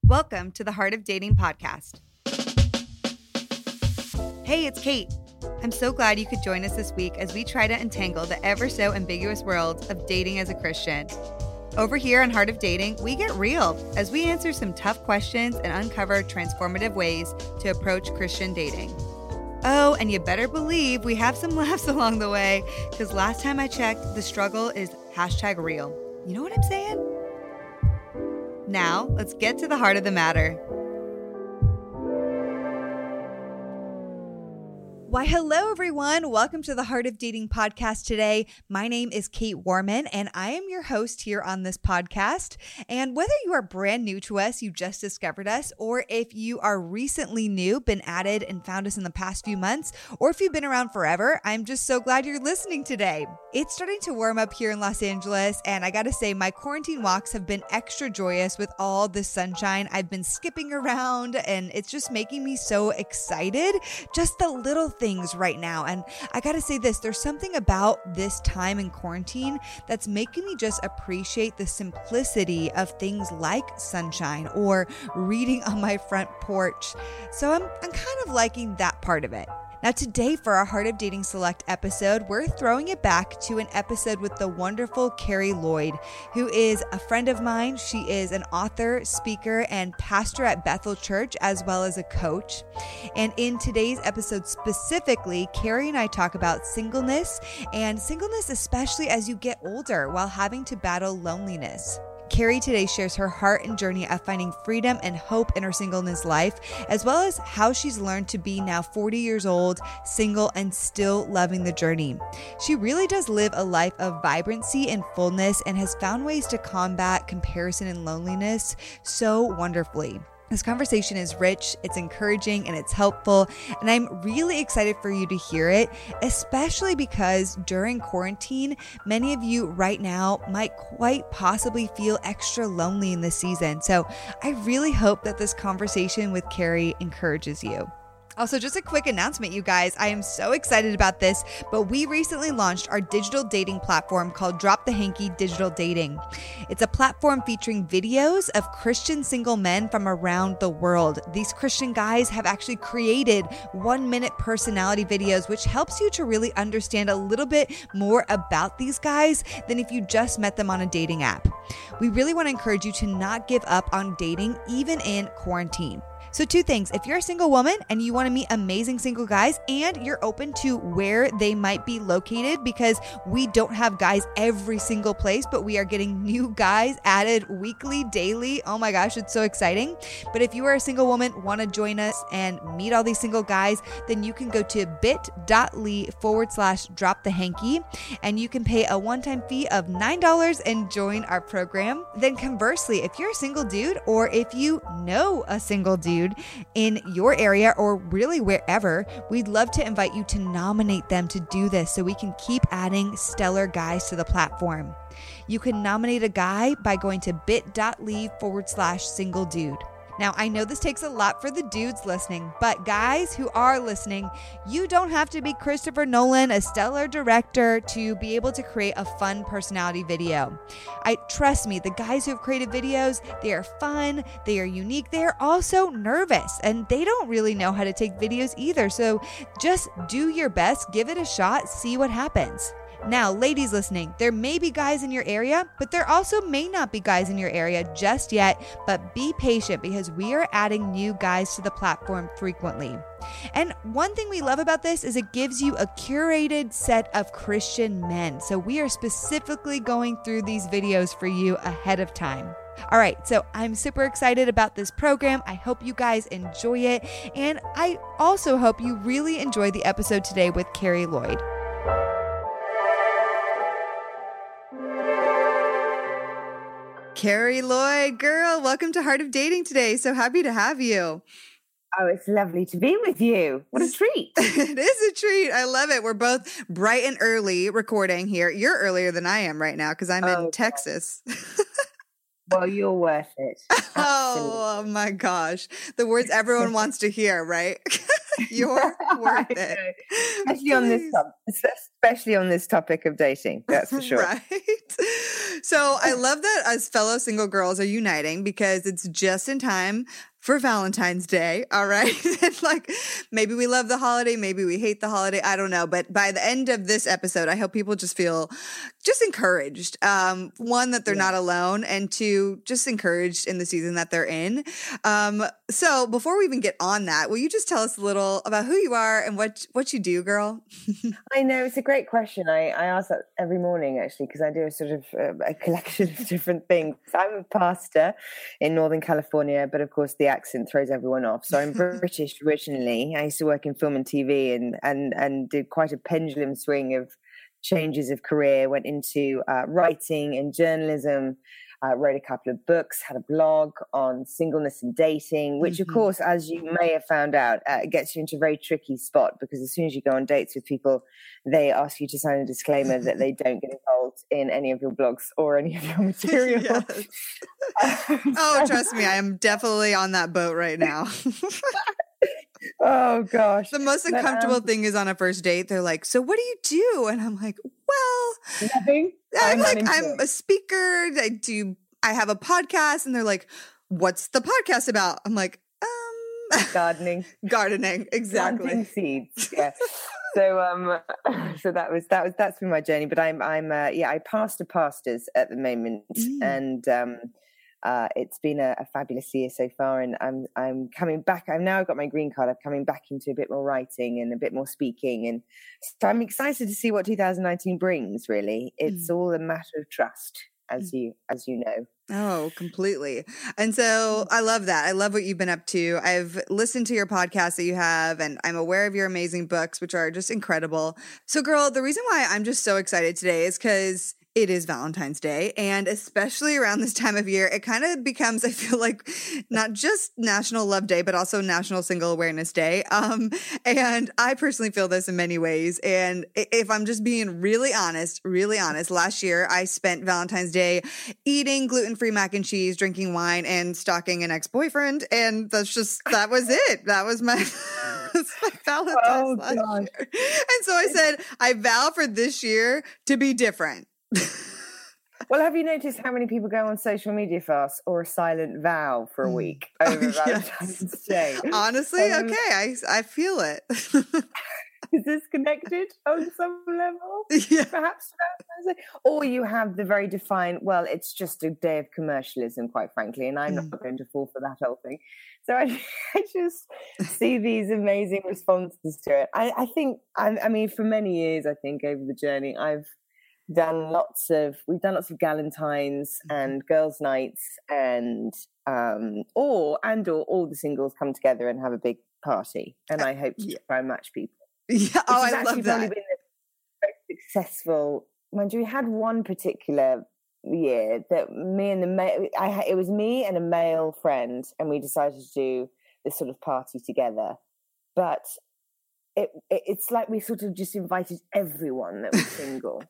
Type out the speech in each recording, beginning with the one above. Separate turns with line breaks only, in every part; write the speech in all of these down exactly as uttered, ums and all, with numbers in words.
Welcome to the Heart of Dating podcast. Hey, it's Kate. I'm so glad you could join us this week as we try to untangle the ever so ambiguous world of dating as a Christian. Over here on Heart of Dating, we get real as we answer some tough questions and uncover transformative ways to approach Christian dating. Oh, and you better believe we have some laughs along the way, because last time I checked, the struggle is hashtag real. You know what I'm saying? Now, let's get to the heart of the matter. Why, hello, everyone. Welcome to the Heart of Dating podcast today. My name is Kate Warman, and I am your host here on this podcast. And whether you are brand new to us, you just discovered us, or if you are recently new, been added and found us in the past few months, or if you've been around forever, I'm just so glad you're listening today. It's starting to warm up here in Los Angeles, and I gotta say, my quarantine walks have been extra joyous with all the sunshine. I've been skipping around, and it's just making me so excited. Just the little things right now. And I gotta say this, there's something about this time in quarantine that's making me just appreciate the simplicity of things like sunshine or reading on my front porch. So I'm, I'm kind of liking that part of it. Now today for our Heart of Dating Select episode, we're throwing it back to an episode with the wonderful Carrie Lloyd, who is a friend of mine. She is an author, speaker, and pastor at Bethel Church, as well as a coach. And in today's episode specifically, Carrie and I talk about singleness, and singleness especially as you get older while having to battle loneliness. Carrie today shares her heart and journey of finding freedom and hope in her singleness life, as well as how she's learned to be now forty years old, single, and still loving the journey. She really does live a life of vibrancy and fullness and has found ways to combat comparison and loneliness so wonderfully. This conversation is rich, it's encouraging, and it's helpful, and I'm really excited for you to hear it, especially because during quarantine, many of you right now might quite possibly feel extra lonely in this season. So I really hope that this conversation with Carrie encourages you. Also, just a quick announcement, you guys. I am so excited about this, but we recently launched our digital dating platform called Drop the Hanky Digital Dating. It's a platform featuring videos of Christian single men from around the world. These Christian guys have actually created one-minute personality videos, which helps you to really understand a little bit more about these guys than if you just met them on a dating app. We really want to encourage you to not give up on dating, even in quarantine. So two things, if you're a single woman and you want to meet amazing single guys and you're open to where they might be located, because we don't have guys every single place, but we are getting new guys added weekly, daily. Oh my gosh, it's so exciting. But if you are a single woman, want to join us and meet all these single guys, then you can go to bit.ly forward slash drop the hanky, and you can pay a one-time fee of nine dollars and join our program. Then conversely, if you're a single dude or if you know a single dude in your area or really wherever, we'd love to invite you to nominate them to do this so we can keep adding stellar guys to the platform. You can nominate a guy by going to bit.ly forward slash single dude. Now, I know this takes a lot for the dudes listening, but guys who are listening, you don't have to be Christopher Nolan, a stellar director, to be able to create a fun personality video. I trust me, the guys who have created videos, they are fun, they are unique, they are also nervous, and they don't really know how to take videos either. So just do your best, give it a shot, see what happens. Now, ladies listening, there may be guys in your area, but there also may not be guys in your area just yet, but be patient because we are adding new guys to the platform frequently. And one thing we love about this is it gives you a curated set of Christian men. So we are specifically going through these videos for you ahead of time. All right, so I'm super excited about this program. I hope you guys enjoy it. And I also hope you really enjoy the episode today with Carrie Lloyd. Carrie Lloyd, girl, welcome to Heart of Dating today. So happy to have you.
Oh, it's lovely to be with you. What a treat.
It is a treat. I love it. We're both bright and early recording here. You're earlier than I am right now because I'm oh, in Texas.
Well, you're worth it.
Oh, oh my gosh. The words everyone wants to hear, right? You're worth it.
Especially on this topic, especially on this topic of dating. That's for sure.
Right. So I love that us fellow single girls are uniting because it's just in time for Valentine's Day. All right. And like, maybe we love the holiday. Maybe we hate the holiday. I don't know. But by the end of this episode, I hope people just feel just encouraged. Um, one, that they're yeah. not alone, and two, just encouraged in the season that they're in. Um, so before we even get on that, will you just tell us a little about who you are and what, what you do, girl?
I know, it's a great question. I, I ask that every morning, actually, because I do a sort of uh, a collection of different things. I'm a pastor in Northern California, but of course the accent throws everyone off. So I'm British originally. I used to work in film and T V and and and did quite a pendulum swing of changes of career. Went into uh, writing and journalism. Uh, wrote a couple of books, had a blog on singleness and dating, which, mm-hmm. of course, as you may have found out, uh, gets you into a very tricky spot because as soon as you go on dates with people, they ask you to sign a disclaimer that they don't get involved in any of your blogs or any of your material.
Yes. Oh, trust me, I am definitely on that boat right now.
Oh, gosh.
The most uncomfortable but, um, thing is on a first date, they're like, so what do you do? And I'm like, well,
nothing.
I'm, I'm like, I'm a speaker. I do, I have a podcast. And they're like, what's the podcast about? I'm like, um,
gardening,
gardening. Exactly.
Planting seeds. Yeah. So, um, so that was, that was, that's been my journey, but I'm, I'm, uh, yeah, I pastor pastors at the moment mm. and, um, Uh, it's been a, a fabulous year so far, and I'm I'm coming back. I've now got my green card. I'm coming back into a bit more writing and a bit more speaking, and so I'm excited to see what two thousand nineteen brings. Really, it's mm. all a matter of trust, as you as you know.
Oh, completely. And so I love that. I love what you've been up to. I've listened to your podcast that you have, and I'm aware of your amazing books, which are just incredible. So, girl, the reason why I'm just so excited today is because it is Valentine's Day, and especially around this time of year, it kind of becomes, I feel like, not just National Love Day, but also National Single Awareness Day. Um, and I personally feel this in many ways. And if I'm just being really honest, really honest, last year I spent Valentine's Day eating gluten-free mac and cheese, drinking wine, and stalking an ex-boyfriend. And that's just, that was it. That was my, that's my Valentine's
oh,
last
God.
year. And so I said, I vow for this year to be different.
Well, have you noticed how many people go on social media fasts or a silent vow for a week over oh, Valentine's yes. Day?
Honestly, um, okay, I I feel it.
Is this connected on some level?
Yeah.
Perhaps, or you have the very defined, well, it's just a day of commercialism, quite frankly, and I'm mm. not going to fall for that whole thing. So I, I just see these amazing responses to it. I, I think, I, I mean, for many years, I think over the journey, I've done lots of, we've done lots of Galentines and girls' nights and, um, or, and or all the singles come together and have a big party. And I hope to yeah. try and match people.
Yeah. Oh, I love that.
Been a very successful, mind you, we had one particular year that me and the male, I, it was me and a male friend, and we decided to do this sort of party together. But it, it it's like we sort of just invited everyone that was single.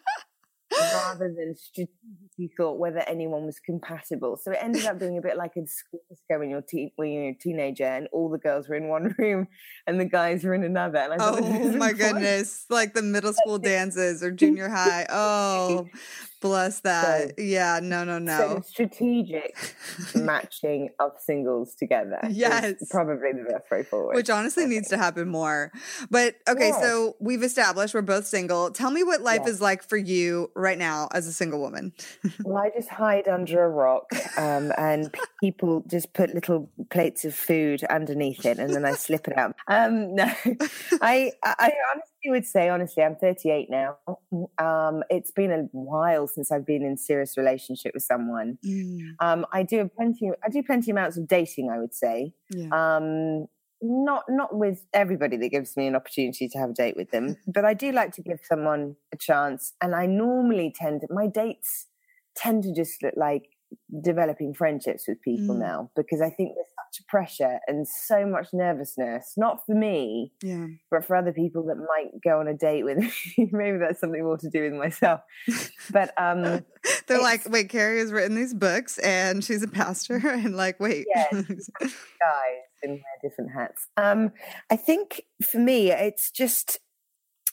Rather than strategically thought whether anyone was compatible. So it ended up being a bit like a school disco when you're, te- when you're a teenager and all the girls were in one room and the guys were in another. And I thought,
oh my goodness, like the middle school dances or junior high. Oh, bless that. So, yeah, no, no, no.
So strategic matching of singles together.
Yes.
Is probably the best way forward.
Which honestly needs to happen more. But okay, yes. So we've established we're both single. Tell me what life yes. is like for you right now as a single woman.
Well, I just hide under a rock um, and people just put little plates of food underneath it and then I slip it out. Um, no, I, I honestly would say, honestly, I'm thirty-eight now. Um, it's been a while since I've been in serious relationship with someone. Mm. Um, I do plenty, I do plenty amounts of dating, I would say. Yeah. Um, not not with everybody that gives me an opportunity to have a date with them, but I do like to give someone a chance. And I normally tend to, my dates tend to just look like developing friendships with people mm. now, because I think there's such a pressure and so much nervousness, not for me, yeah. but for other people that might go on a date with me. Maybe that's something more to do with myself. But um,
they're like, wait, Carrie has written these books and she's a pastor, and like, wait.
Yeah, guys in their different hats. Um, I think for me, it's just,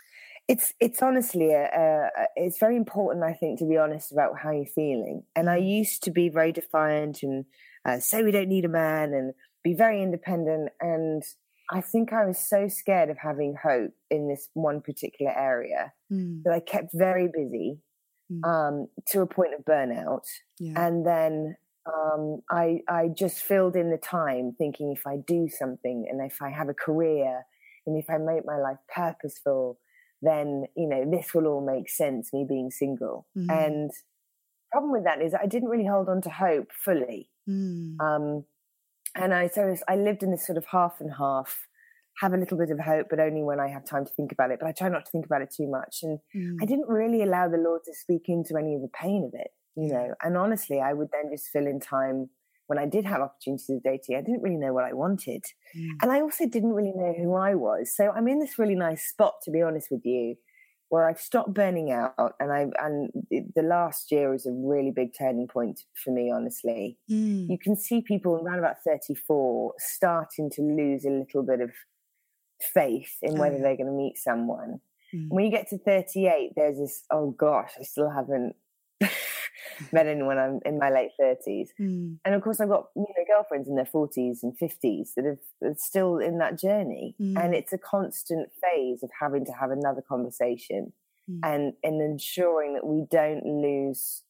It's it's honestly a, a, a- it's very important, I think, to be honest about how you're feeling. And I used to be very defiant and uh, say we don't need a man and be very independent. And I think I was so scared of having hope in this one particular area
Mm.
that I kept very busy
Mm.
um, to a point of burnout.
Yeah.
And then um, I I just filled in the time thinking if I do something and if I have a career and if I make my life purposeful, then, you know, this will all make sense, me being single.
Mhm.
And the problem with that is I didn't really hold on to hope fully.
Mm.
Um, and I so I lived in this sort of half and half, have a little bit of hope, but only when I have time to think about it. But I try not to think about it too much. And
Mm.
I didn't really allow the Lord to speak into any of the pain of it, you
Yeah.
know. And honestly, I would then just fill in time when I did have opportunities of dating. I didn't really know what I wanted.
Mm.
And I also didn't really know who I was. So I'm in this really nice spot, to be honest with you, where I've stopped burning out. And I and the last year was a really big turning point for me, honestly.
Mm.
You can see people around about thirty-four starting to lose a little bit of faith in
Oh,
whether
yeah.
they're going to meet someone.
Mm.
When you get to thirty-eight, there's this, oh gosh, I still haven't met anyone. I'm in my late thirties.
Mm.
And of course, I've got, you know, girlfriends in their forties and fifties that have are still in that journey.
Mm.
And it's a constant phase of having to have another conversation
Mm.
and, and ensuring that we don't lose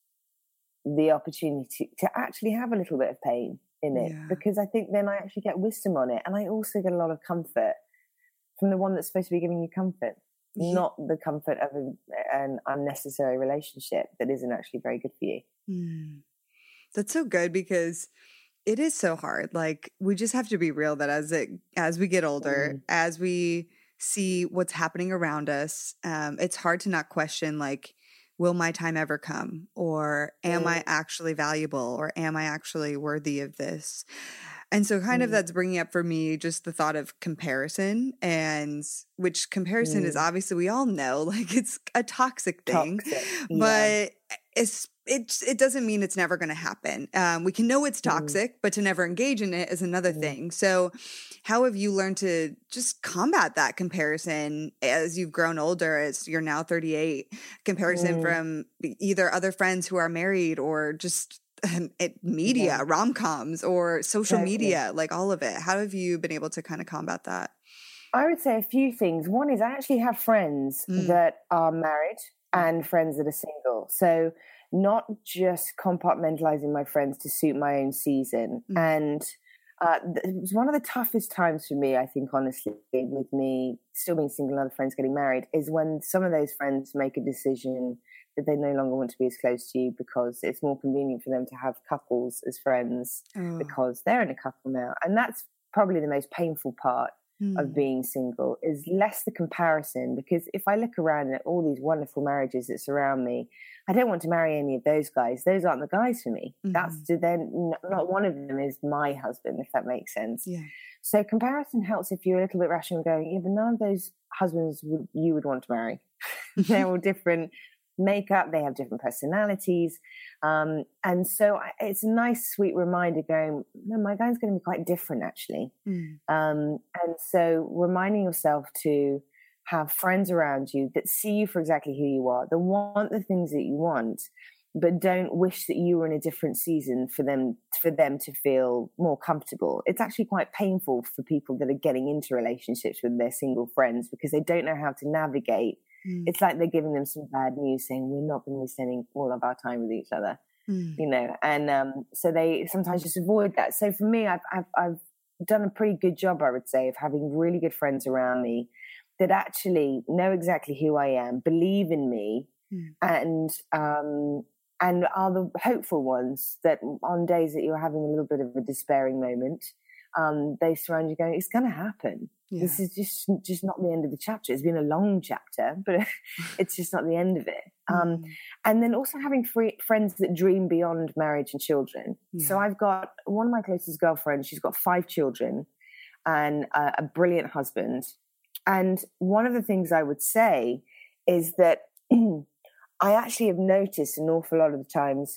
the opportunity to actually have a little bit of pain in it.
Yeah.
Because I think then I actually get wisdom on it. And I also get a lot of comfort from the one that's supposed to be giving you comfort,
Ye-
not the comfort of a, an unnecessary relationship that isn't actually very good for you.
Mm. That's so good because it is so hard. Like we just have to be real that as it as we get older,
Mm.
as we see what's happening around us, um, it's hard to not question like, will my time ever come? Or am I
Mm.
actually valuable? Or am I actually worthy of this? And so kind of
Mm.
that's bringing up for me just the thought of comparison, and which comparison is
Mm.
obviously we all know like it's a toxic thing,
Toxic. Yeah.
but it's it it doesn't mean it's never going to happen. Um, we can know it's
Mm.
toxic, but to never engage in it is another
Mm.
thing. So, how have you learned to just combat that comparison as you've grown older? As you're now thirty-eight, comparison
Mm.
from either other friends who are married or just um, it, media,
Yeah.
rom coms, or social
Totally.
media, like all of it. How have you been able to kind of combat that?
I would say a few things. One is I actually have friends
Mm.
that are married and friends that are single. So not just compartmentalizing my friends to suit my own season.
Mm.
And uh, th- it was one of the toughest times for me, I think, honestly, with me still being single and other friends getting married, is when some of those friends make a decision that they no longer want to be as close to you because it's more convenient for them to have couples as friends
Oh.
because they're in a couple now. And that's probably the most painful part of
Mm.
being single, is less the comparison, because if I look around at all these wonderful marriages that surround me, I don't want to marry any of those guys. Those aren't the guys for me.
Mhm.
That's then not one of them is my husband, if that makes sense.
Yeah.
So comparison helps if you're a little bit rational, going, yeah, but none of those husbands would, you would want to marry. They're all different makeup, they have different personalities, um, and so I, it's a nice, sweet reminder going, no, my guy's going to be quite different actually.
Mm.
Um, and so reminding yourself to have friends around you that see you for exactly who you are, that want the things that you want, but don't wish that you were in a different season for them for them to feel more comfortable. It's actually quite painful for people that are getting into relationships with their single friends because they don't know how to navigate.
Mm.
It's like they're giving them some bad news, saying we're not going to be spending all of our time with each other,
Mm.
you know. And um, so they sometimes just avoid that. So for me, I've, I've I've done a pretty good job, I would say, of having really good friends around me that actually know exactly who I am, believe in me,
Mm.
and um, and are the hopeful ones that on days that you're having a little bit of a despairing moment, um, they surround you going, it's going to happen.
Yeah.
This is just just not the end of the chapter. It's been a long chapter, but it's just not the end of it. Um,
Mm.
and then also having free, friends that dream beyond marriage and children.
Yeah.
So I've got one of my closest girlfriends. She's got five children and uh, a brilliant husband. And one of the things I would say is that I actually have noticed an awful lot of the times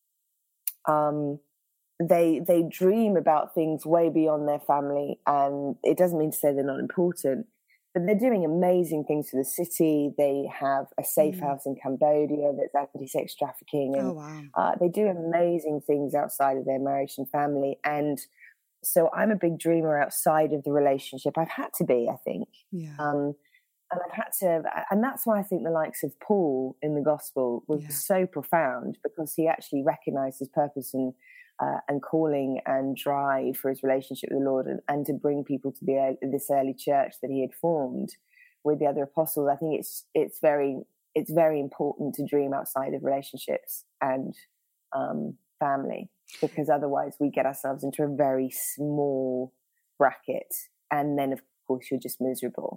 um, they they dream about things way beyond their family, and it doesn't mean to say they're not important, but they're doing amazing things for the city. They have a safe
Mm.
house in Cambodia that's anti-sex trafficking, and
Oh, wow.
uh, they do amazing things outside of their marriage and family. And so I'm a big dreamer outside of the relationship. I've had to be, I think.
Yeah.
Um, and I've had to, and that's why I think the likes of Paul in the gospel was
Yeah.
so profound, because he actually recognized his purpose and uh, and calling and drive for his relationship with the Lord, and, and to bring people to the this early church that he had formed with the other apostles. I think it's it's very it's very important to dream outside of relationships and um, family, because otherwise we get ourselves into a very small bracket, and then of course you're just miserable.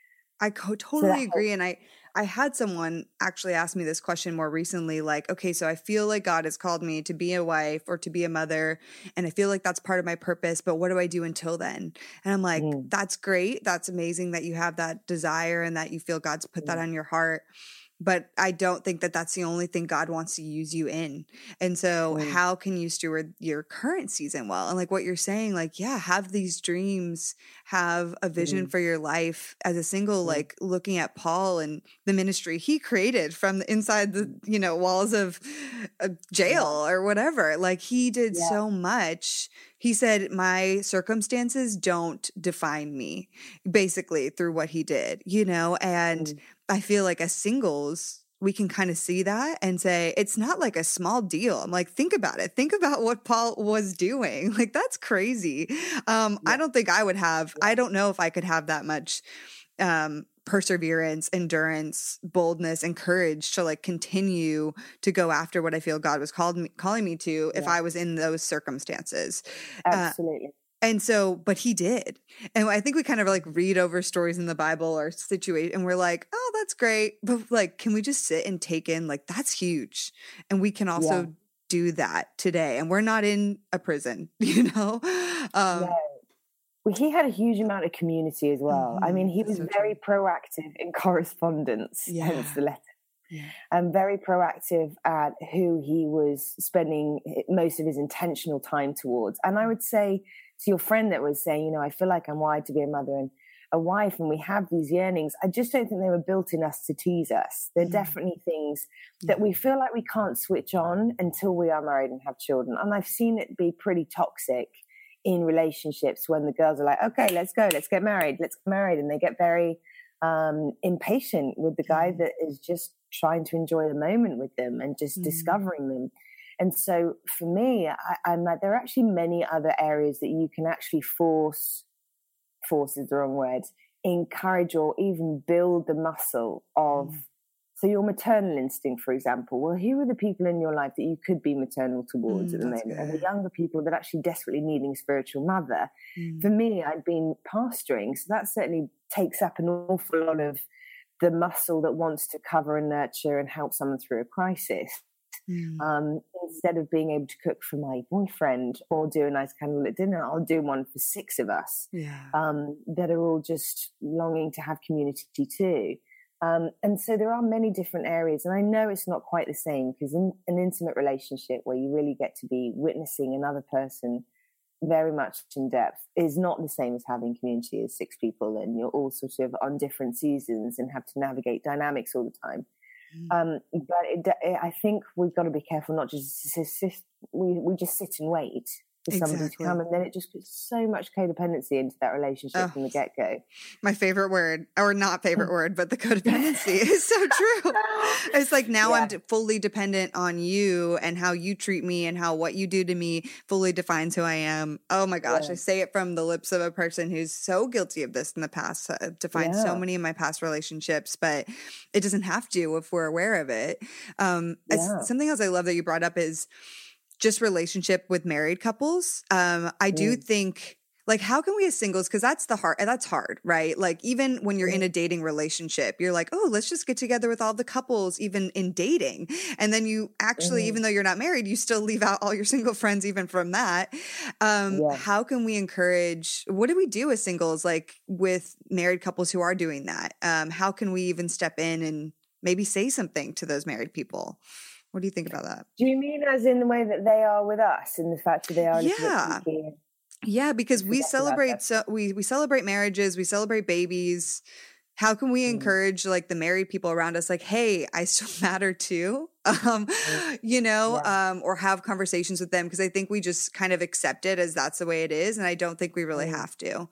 I co-
So
totally
that
agree. And I, I had someone actually ask me this question more recently, like, okay, so I feel like God has called me to be a wife or to be a mother, and I feel like that's part of my purpose, but what do I do until then? And I'm like,
mm,
that's great. That's amazing that you have that desire and that you feel God's put that
mm,
on your heart. But I don't think that that's the only thing God wants to use you in. And so
mm,
how can you steward your current season well? And like what you're saying, like, yeah, have these dreams, have a vision
mm,
for your life as a single,
mm,
like looking at Paul and the ministry he created from the inside the, you know, walls of a jail
yeah,
or whatever. Like he did
yeah,
so much. He said, my circumstances don't define me, basically through what he did, you know, and
mm,
I feel like as singles, we can kind of see that and say, it's not like a small deal. I'm like, think about it. Think about what Paul was doing. Like, that's crazy. Um, I
yeah,
don't think I would have,
yeah,
I don't know if I could have that much um, perseverance, endurance, boldness, and courage to like continue to go after what I feel God was called me, calling me to if
yeah,
I was in those circumstances. Uh,
absolutely.
and so, but he did. And I think we kind of like read over stories in the Bible or situation and we're like, oh, that's great. But like, can we just sit and take in like, that's huge. And we can
Yeah,
also do that today. And we're not in a prison, you know?
no.
Um,
Well, he had a huge amount of community as well. I mean,
mhm,
he
that's
was
so
very
true.
proactive in correspondence, hence
Yeah.
the letter.
Yeah.
And very proactive at who he was spending most of his intentional time towards. And I would say to your friend that was saying, you know, I feel like I'm wired to be a mother and a wife, and we have these yearnings. I just don't think they were built in us to tease us. They're
Mm.
definitely things
Yeah.
that we feel like we can't switch on until we are married and have children. And I've seen it be pretty toxic in relationships when the girls are like, okay, let's go, let's get married, let's get married. And they get very um, impatient with the guy
Mm.
that is just trying to enjoy the moment with them and just
Mm.
discovering them. And so for me, I, I'm like, there are actually many other areas that you can actually force, force is the wrong word, encourage or even build the muscle of,
Mm.
so your maternal instinct, for example. Well, who are the people in your life that you could be maternal towards
Mm,
at the
that's
moment? Or the
good.
younger people that actually desperately needing a spiritual mother?
Mm.
For me, I'd been pastoring, so that certainly takes up an awful lot of the muscle that wants to cover and nurture and help someone through a crisis.
Mm.
Um, instead of being able to cook for my boyfriend or do a nice candlelit dinner, I'll do one for six of us
Yeah.
um, that are all just longing to have community too. Um, and so there are many different areas. And I know it's not quite the same, because in an intimate relationship where you really get to be witnessing another person very much in depth is not the same as having community as six people, and you're all sort of on different seasons and have to navigate dynamics all the time.
Mm.
Um, but it, it, I think we've got to be careful not just to sit, we, we just sit and wait for somebody to come,
Exactly.
and then it just puts so much codependency into that relationship
Oh,
from the get-go.
my favorite word, or not favorite word, but the codependency is so true. It's like now
Yeah,
I'm de- fully dependent on you, and how you treat me and how what you do to me fully defines who I am. Oh my gosh,
yeah,
I say it from the lips of a person who's so guilty of this in the past. Uh, defined so
yeah,
many of my past relationships, but it doesn't have to if we're aware of it. Um, it's,
yeah.
something else I love that you brought up is just relationship with married couples. Um, I do
Mm,
think, like, how can we as singles, because that's the hard, that's hard, right? Like, even when you're
mm,
in a dating relationship, you're like, oh, let's just get together with all the couples, even in dating. And then you actually,
mm,
even though you're not married, you still leave out all your single friends, even from that. Um,
yeah.
how can we encourage, what do we do as singles, like with married couples who are doing that? Um, how can we even step in and maybe say something to those married people? What do you think about that?
Do you mean as in the way that they are with us, in the fact that they are a little bit
Yeah.
freaky?
Yeah, because we
Forget about
celebrate
that.
so we we celebrate marriages, we celebrate babies. How can we
Mm,
encourage like the married people around us, like, hey, I still matter too? Um,
mm,
you know,
yeah.
um, or have conversations with them because I think we just kind of accept it as that's the way it is, and I don't think we really
Mm.
have to.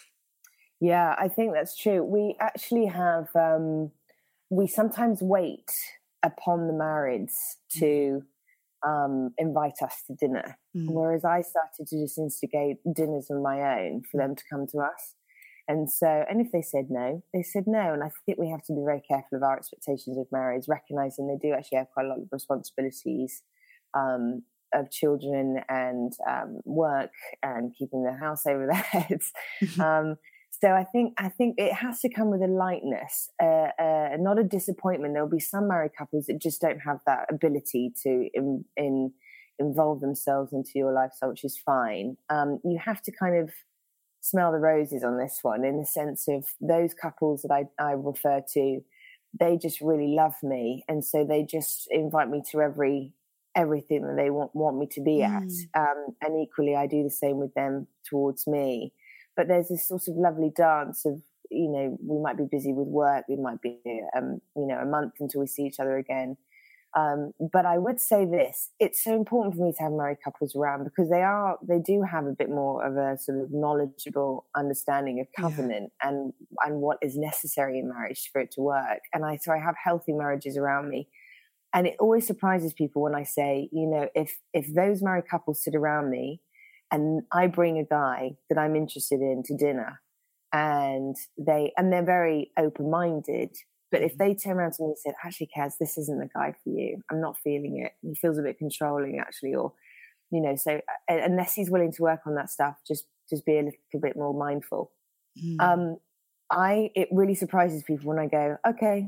Yeah, I think that's true. We actually have, um, we sometimes wait upon the marrieds to um, invite us to dinner.
Mm.
Whereas I started to just instigate dinners of my own for them to come to us. And so, and if they said no, they said no. And I think we have to be very careful of our expectations of marriage, recognizing they do actually have quite a lot of responsibilities um, of children and um, work and keeping the house over their heads. Um, so I think I think it has to come with a lightness, uh, uh, not a disappointment. There'll be some married couples that just don't have that ability to in, in involve themselves into your lifestyle, which is fine. Um, you have to kind of smell the roses on this one, in the sense of those couples that I, I refer to, they just really love me, and so they just invite me to every everything that they want want me to be at.
Mm.
Um, and equally, I do the same with them towards me. But there's this sort of lovely dance of, you know, we might be busy with work, we might be, um, you know, a month until we see each other again. Um, but I would say this, it's so important for me to have married couples around, because they are, they do have a bit more of a sort of knowledgeable understanding of covenant yeah. and, and what is necessary in marriage for it to work. And I, so I have healthy marriages around me. And it always surprises people when I say, you know, if, if those married couples sit around me and I bring a guy that I'm interested in to dinner, and they, and they're very open-minded, but if they turn around to me and said, actually, Kaz, this isn't the guy for you, I'm not feeling it, he feels a bit controlling actually, or, you know, so uh, unless he's willing to work on that stuff, just, just be a little bit more mindful. Mm. Um, I, it really surprises people when I go, okay,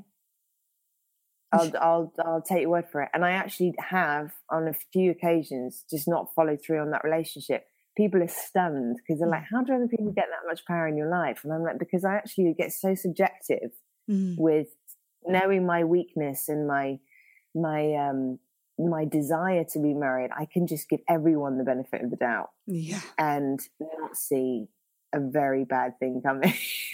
I'll, I'll, I'll take your word for it. And I actually have, on a few occasions, just not followed through on that relationship. People are stunned because they're like, how do other people get that much power in your life? And I'm like, because I actually get so subjective mm. with knowing my weakness and my, my, um, my desire to be married. I can just give everyone the benefit of the doubt
yeah.
and not see a very bad thing coming.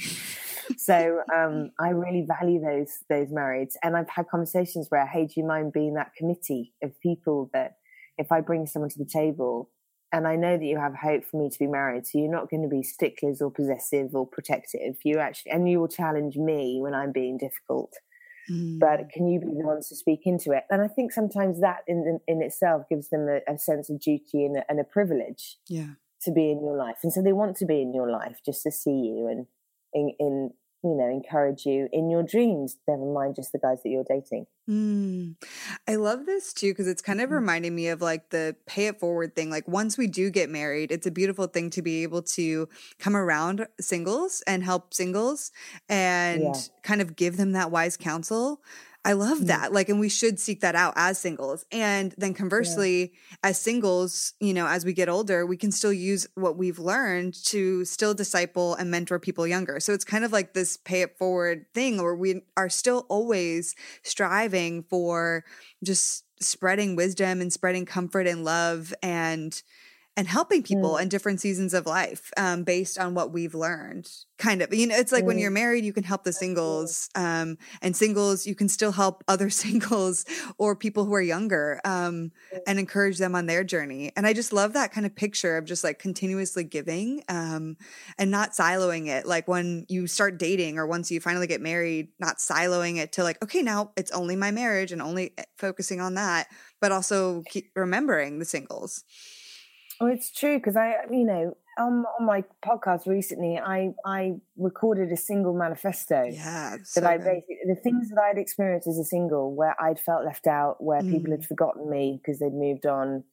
So um, I really value those those marrieds, and I've had conversations where, hey, do you mind being that committee of people that if I bring someone to the table, and I know that you have hope for me to be married, so you're not going to be sticklers or possessive or protective. You actually, and you will challenge me when I'm being difficult. Mm. But can you be the ones to speak into it? And I think sometimes that in in itself gives them a, a sense of duty and a, and a privilege
yeah.
to be in your life, and so they want to be in your life just to see you and in, in you know, encourage you in your dreams, never mind just the guys that you're dating.
Mm. I love this too, because it's kind of reminding me of like the pay it forward thing. Like once we do get married, it's a beautiful thing to be able to come around singles and help singles and yeah. kind of give them that wise counsel. I love that. Like, and we should seek that out as singles. And then conversely, yeah. as singles, you know, as we get older, we can still use what we've learned to still disciple and mentor people younger. So it's kind of like this pay it forward thing where we are still always striving for just spreading wisdom and spreading comfort and love and and helping people mm. in different seasons of life um, based on what we've learned. Kind of, you know, it's like mm. when you're married, you can help the singles um, and singles, you can still help other singles or people who are younger um, mm. and encourage them on their journey. And I just love that kind of picture of just like continuously giving um, and not siloing it. Like when you start dating or once you finally get married, not siloing it to like, okay, now it's only my marriage and only focusing on that, but also keep remembering the singles.
Oh, it's true, because I, you know, um, on my podcast recently, I I recorded a single manifesto.
Yeah, so
that I
good.
basically the things that I'd experienced as a single, where I'd felt left out, where mm. people had forgotten me because they'd moved on,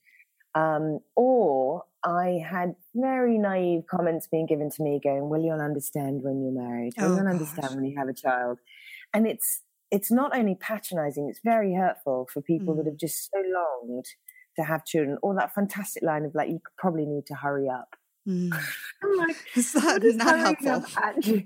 um, or I had very naive comments being given to me, going, "Well, you'll understand when you're married. Well,
oh,
you'll
gosh.
understand when you have a child," and it's it's not only patronizing; it's very hurtful for people mm. that have just so longed to have children, or that fantastic line of like, you probably need to hurry up.
Mm.
I'm like,
it's not, not helpful.
Actually,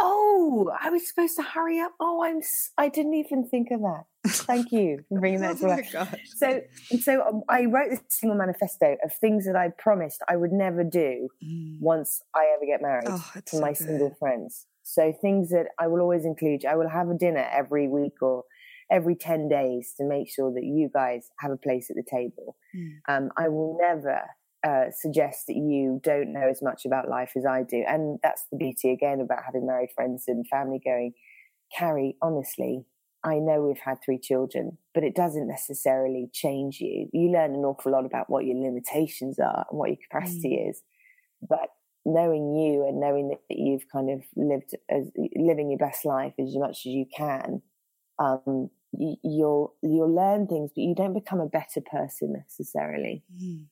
oh, I was supposed to hurry up. Oh, I'm. I didn't even think of that. Thank you for bringing that to life.
Oh
so, so um, I wrote this single manifesto of things that I promised I would never do mm. once I ever get married
oh,
to
so
my
good. single
friends. So things that I will always include. I will have a dinner every week or every ten days to make sure that you guys have a place at the table. Mm. Um, I will never uh, suggest that you don't know as much about life as I do. And that's the beauty, again, about having married friends and family going, Carrie, honestly, I know we've had three children, but it doesn't necessarily change you. You learn an awful lot about what your limitations are and what your capacity mm. is. But knowing you and knowing that you've kind of lived as living your best life as much as you can, um, you, you'll you'll learn things, but you don't become a better person necessarily. Mm.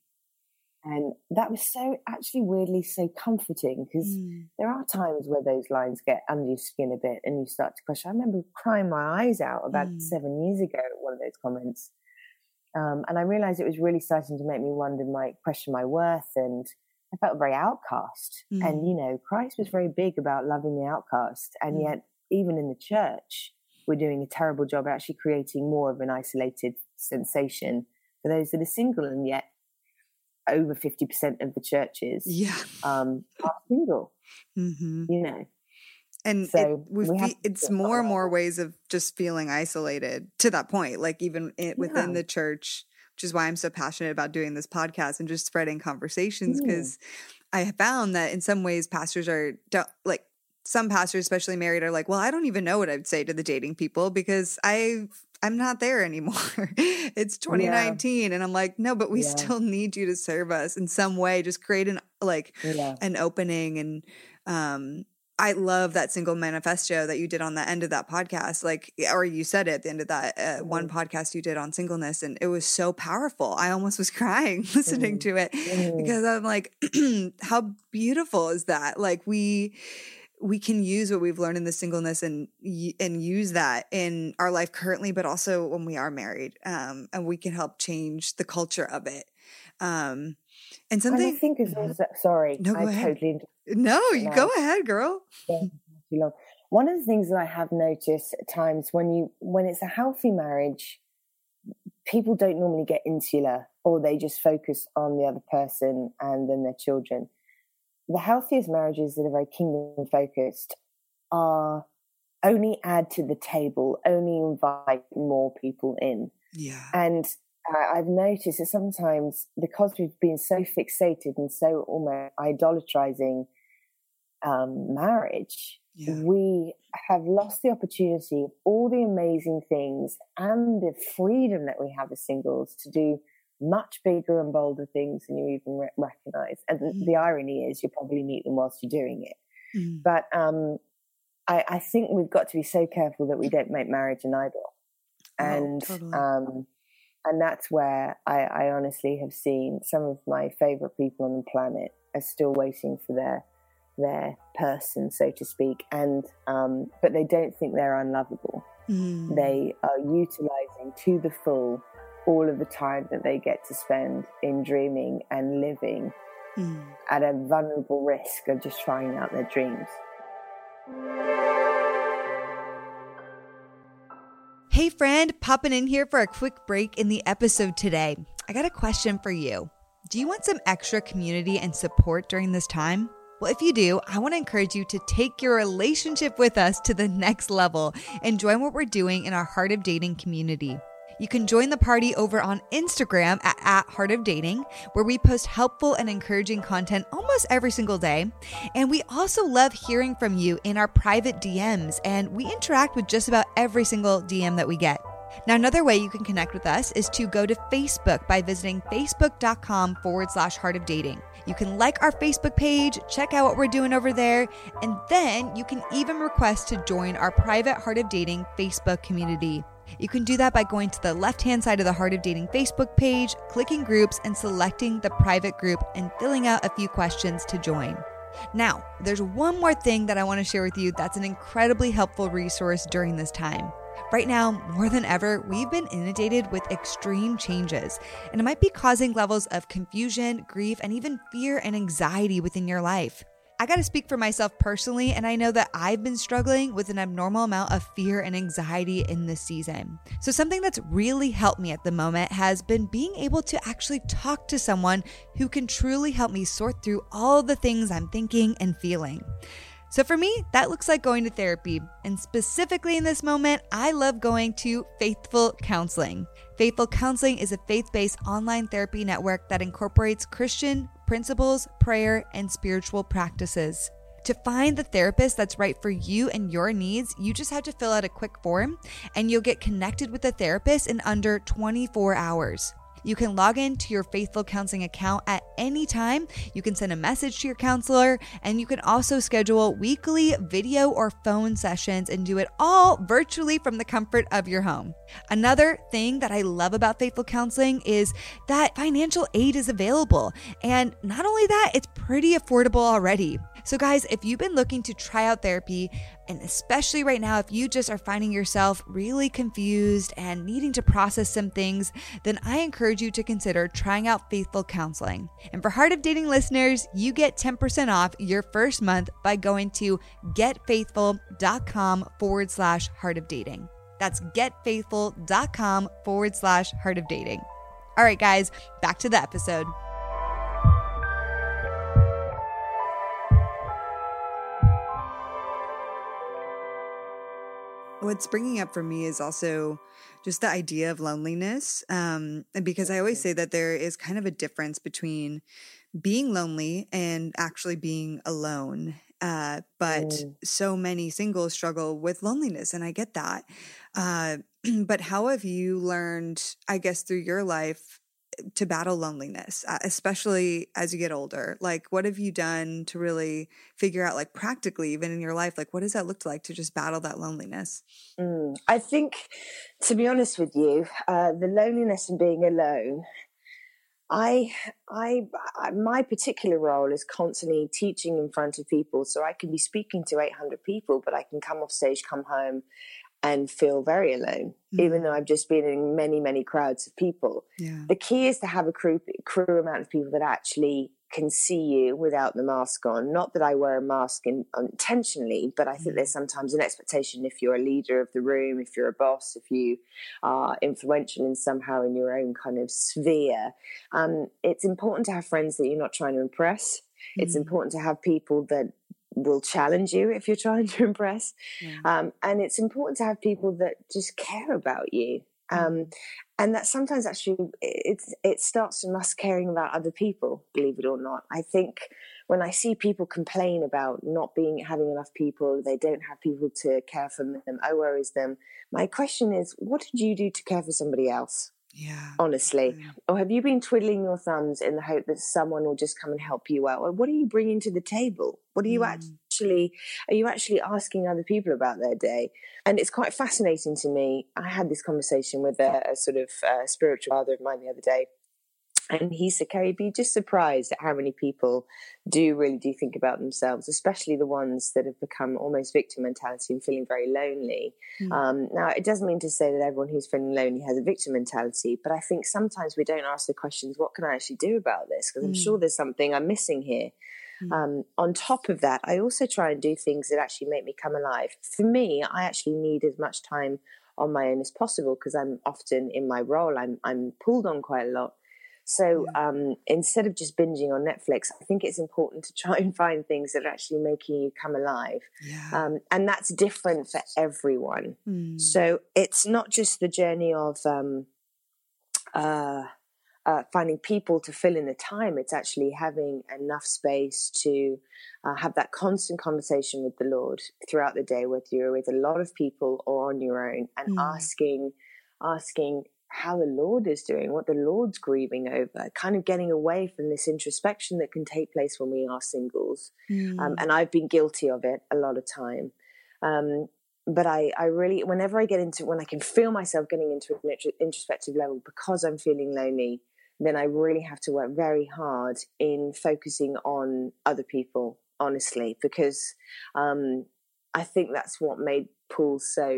And that was so actually weirdly so comforting, because mm. there are times where those lines get under your skin a bit and you start to question. I remember crying my eyes out about mm. seven years ago at one of those comments. Um, and I realized it was really starting to make me wonder, my question my worth, and I felt very outcast. Mm. And, you know, Christ was very big about loving the outcast. And mm. yet, even in the church, we're doing a terrible job actually creating more of an isolated sensation for those that are single. And yet, over fifty percent of the churches
yeah.
um, are single,
mm-hmm.
you know.
And
so
it, we
we
fe- it's more and more ways of just feeling isolated to that point, like even it, within yeah. the church, which is why I'm so passionate about doing this podcast and just spreading conversations, because mm. I have found that in some ways pastors are don't, like some pastors, especially married, are like, well, I don't even know what I'd say to the dating people because I I'm not there anymore. It's twenty nineteen. Yeah. And I'm like, no, but we yeah. still need you to serve us in some way. Just create an, like yeah. an opening. And, um, I love that single manifesto that you did on the end of that podcast, like, or you said it at the end of that uh, mm-hmm. one podcast you did on singleness. And it was so powerful. I almost was crying listening mm-hmm. to it mm-hmm. because I'm like, how beautiful is that? Like we, we can use what we've learned in the singleness and and use that in our life currently, but also when we are married, um, and we can help change the culture of it. Um, and something
and I think is also, sorry,
no, go
I
ahead.
totally
no, you go ahead, girl.
One of the things that I have noticed at times when you when it's a healthy marriage, people don't normally get insular, or they just focus on the other person and then their children. The healthiest marriages that are very kingdom focused are only add to the table, only invite more people in.
Yeah.
And uh, I've noticed that sometimes because we've been so fixated and so almost idolatrizing um, marriage, yeah. we have lost the opportunity of all the amazing things and the freedom that we have as singles to do much bigger and bolder things than you even re- recognize. And mm. the irony is you probably meet them whilst you're doing it. Mm. But um, I, I think we've got to be so careful that we don't make marriage an idol. And
oh, totally.
um, and that's where I, I honestly have seen some of my favorite people on the planet are still waiting for their their person, so to speak. And um, but they don't think they're unlovable. Mm. They are utilizing to the full all of the time that they get to spend in dreaming and living mm. at a vulnerable risk of just trying out their dreams.
Hey friend, popping in here for a quick break in the episode today. I got a question for you. Do you want some extra community and support during this time? Well, if you do, I want to encourage you to take your relationship with us to the next level and join what we're doing in our Heart of Dating community. You can join the party over on Instagram at, at Heart of Dating, where we post helpful and encouraging content almost every single day. And we also love hearing from you in our private D Ms, and we interact with just about every single D M that we get. Now, another way you can connect with us is to go to Facebook by visiting facebook.com forward slash Heart of Dating. You can like our Facebook page, check out what we're doing over there, and then you can even request to join our private Heart of Dating Facebook community. You can do that by going to the left-hand side of the Heart of Dating Facebook page, clicking groups, and selecting the private group and filling out a few questions to join. Now, there's one more thing that I want to share with you that's an incredibly helpful resource during this time. Right now, more than ever, we've been inundated with extreme changes, and it might be causing levels of confusion, grief, and even fear and anxiety within your life. I got to speak for myself personally, and I know that I've been struggling with an abnormal amount of fear and anxiety in this season. So something that's really helped me at the moment has been being able to actually talk to someone who can truly help me sort through all the things I'm thinking and feeling. So for me, that looks like going to therapy. And specifically in this moment, I love going to Faithful Counseling. Faithful Counseling is a faith-based online therapy network that incorporates Christian principles, prayer, and spiritual practices. To find the therapist that's right for you and your needs, you just have to fill out a quick form and you'll get connected with a therapist in under twenty-four hours. You can log in to your Faithful Counseling account at any time. You can send a message to your counselor, and you can also schedule weekly video or phone sessions and do it all virtually from the comfort of your home. Another thing that I love about Faithful Counseling is that financial aid is available. And not only that, it's pretty affordable already. So guys, if you've been looking to try out therapy, and especially right now, if you just are finding yourself really confused and needing to process some things, then I encourage you to consider trying out Faithful Counseling. And for Heart of Dating listeners, you get ten percent off your first month by going to getfaithful.com forward slash Heart of Dating. That's getfaithful.com forward slash Heart of Dating. All right, guys, back to the episode. What's bringing up for me is also just the idea of loneliness. Um, and because I always say that there is kind of a difference between being lonely and actually being alone. Uh, but mm. so many singles struggle with loneliness, and I get that. Uh, but how have you learned, I guess, through your life to battle loneliness, uh, especially as you get older? Like, what have you done to really figure out, like practically, even in your life, like what does that look like to just battle that loneliness?
Mm, I think, to be honest with you, uh, the loneliness and being alone, I, I, I, my particular role is constantly teaching in front of people. So I can be speaking to eight hundred people, but I can come off stage, come home, and feel very alone, mm. even though I've just been in many, many crowds of people. Yeah. The key is to have a crew, crew amount of people that actually can see you without the mask on. Not that I wear a mask in, intentionally, but I think mm. there's sometimes an expectation if you're a leader of the room, if you're a boss, if you are influential in somehow in your own kind of sphere. Um, it's important to have friends that you're not trying to impress. Mm. It's important to have people that will challenge you if you're trying to impress. Yeah. Um, and it's important to have people that just care about you. Um, and that sometimes actually it, it starts from us caring about other people, believe it or not. I think when I see people complain about not being having enough people, they don't have people to care for them, oh, where is them? My question is, what did you do to care for somebody else? Yeah. Honestly. Yeah. Or have you been twiddling your thumbs in the hope that someone will just come and help you out? Or what are you bringing to the table? What are you mm. actually, are you actually asking other people about their day? And it's quite fascinating to me. I had this conversation with a, a sort of uh, spiritual father of mine the other day. And he said, Kerry, be just surprised at how many people do really do think about themselves, especially the ones that have become almost victim mentality and feeling very lonely. Mm. Um, now, it doesn't mean to say that everyone who's feeling lonely has a victim mentality, but I think sometimes we don't ask the questions, what can I actually do about this? Because I'm mm. sure there's something I'm missing here. Mm. Um, on top of that, I also try and do things that actually make me come alive. For me, I actually need as much time on my own as possible because I'm often in my role, I'm, I'm pulled on quite a lot. So um, instead of just binging on Netflix, I think it's important to try and find things that are actually making you come alive. Yeah. Um, and that's different for everyone. Mm. So it's not just the journey of um, uh, uh, finding people to fill in the time. It's actually having enough space to uh, have that constant conversation with the Lord throughout the day, whether you're with a lot of people or on your own, and mm. asking, asking, how the Lord is doing, what the Lord's grieving over, kind of getting away from this introspection that can take place when we are singles. Mm. Um, and I've been guilty of it a lot of time. Um, but I, I really, whenever I get into, when I can feel myself getting into an introspective level because I'm feeling lonely, then I really have to work very hard in focusing on other people, honestly, because um, I think that's what made Paul so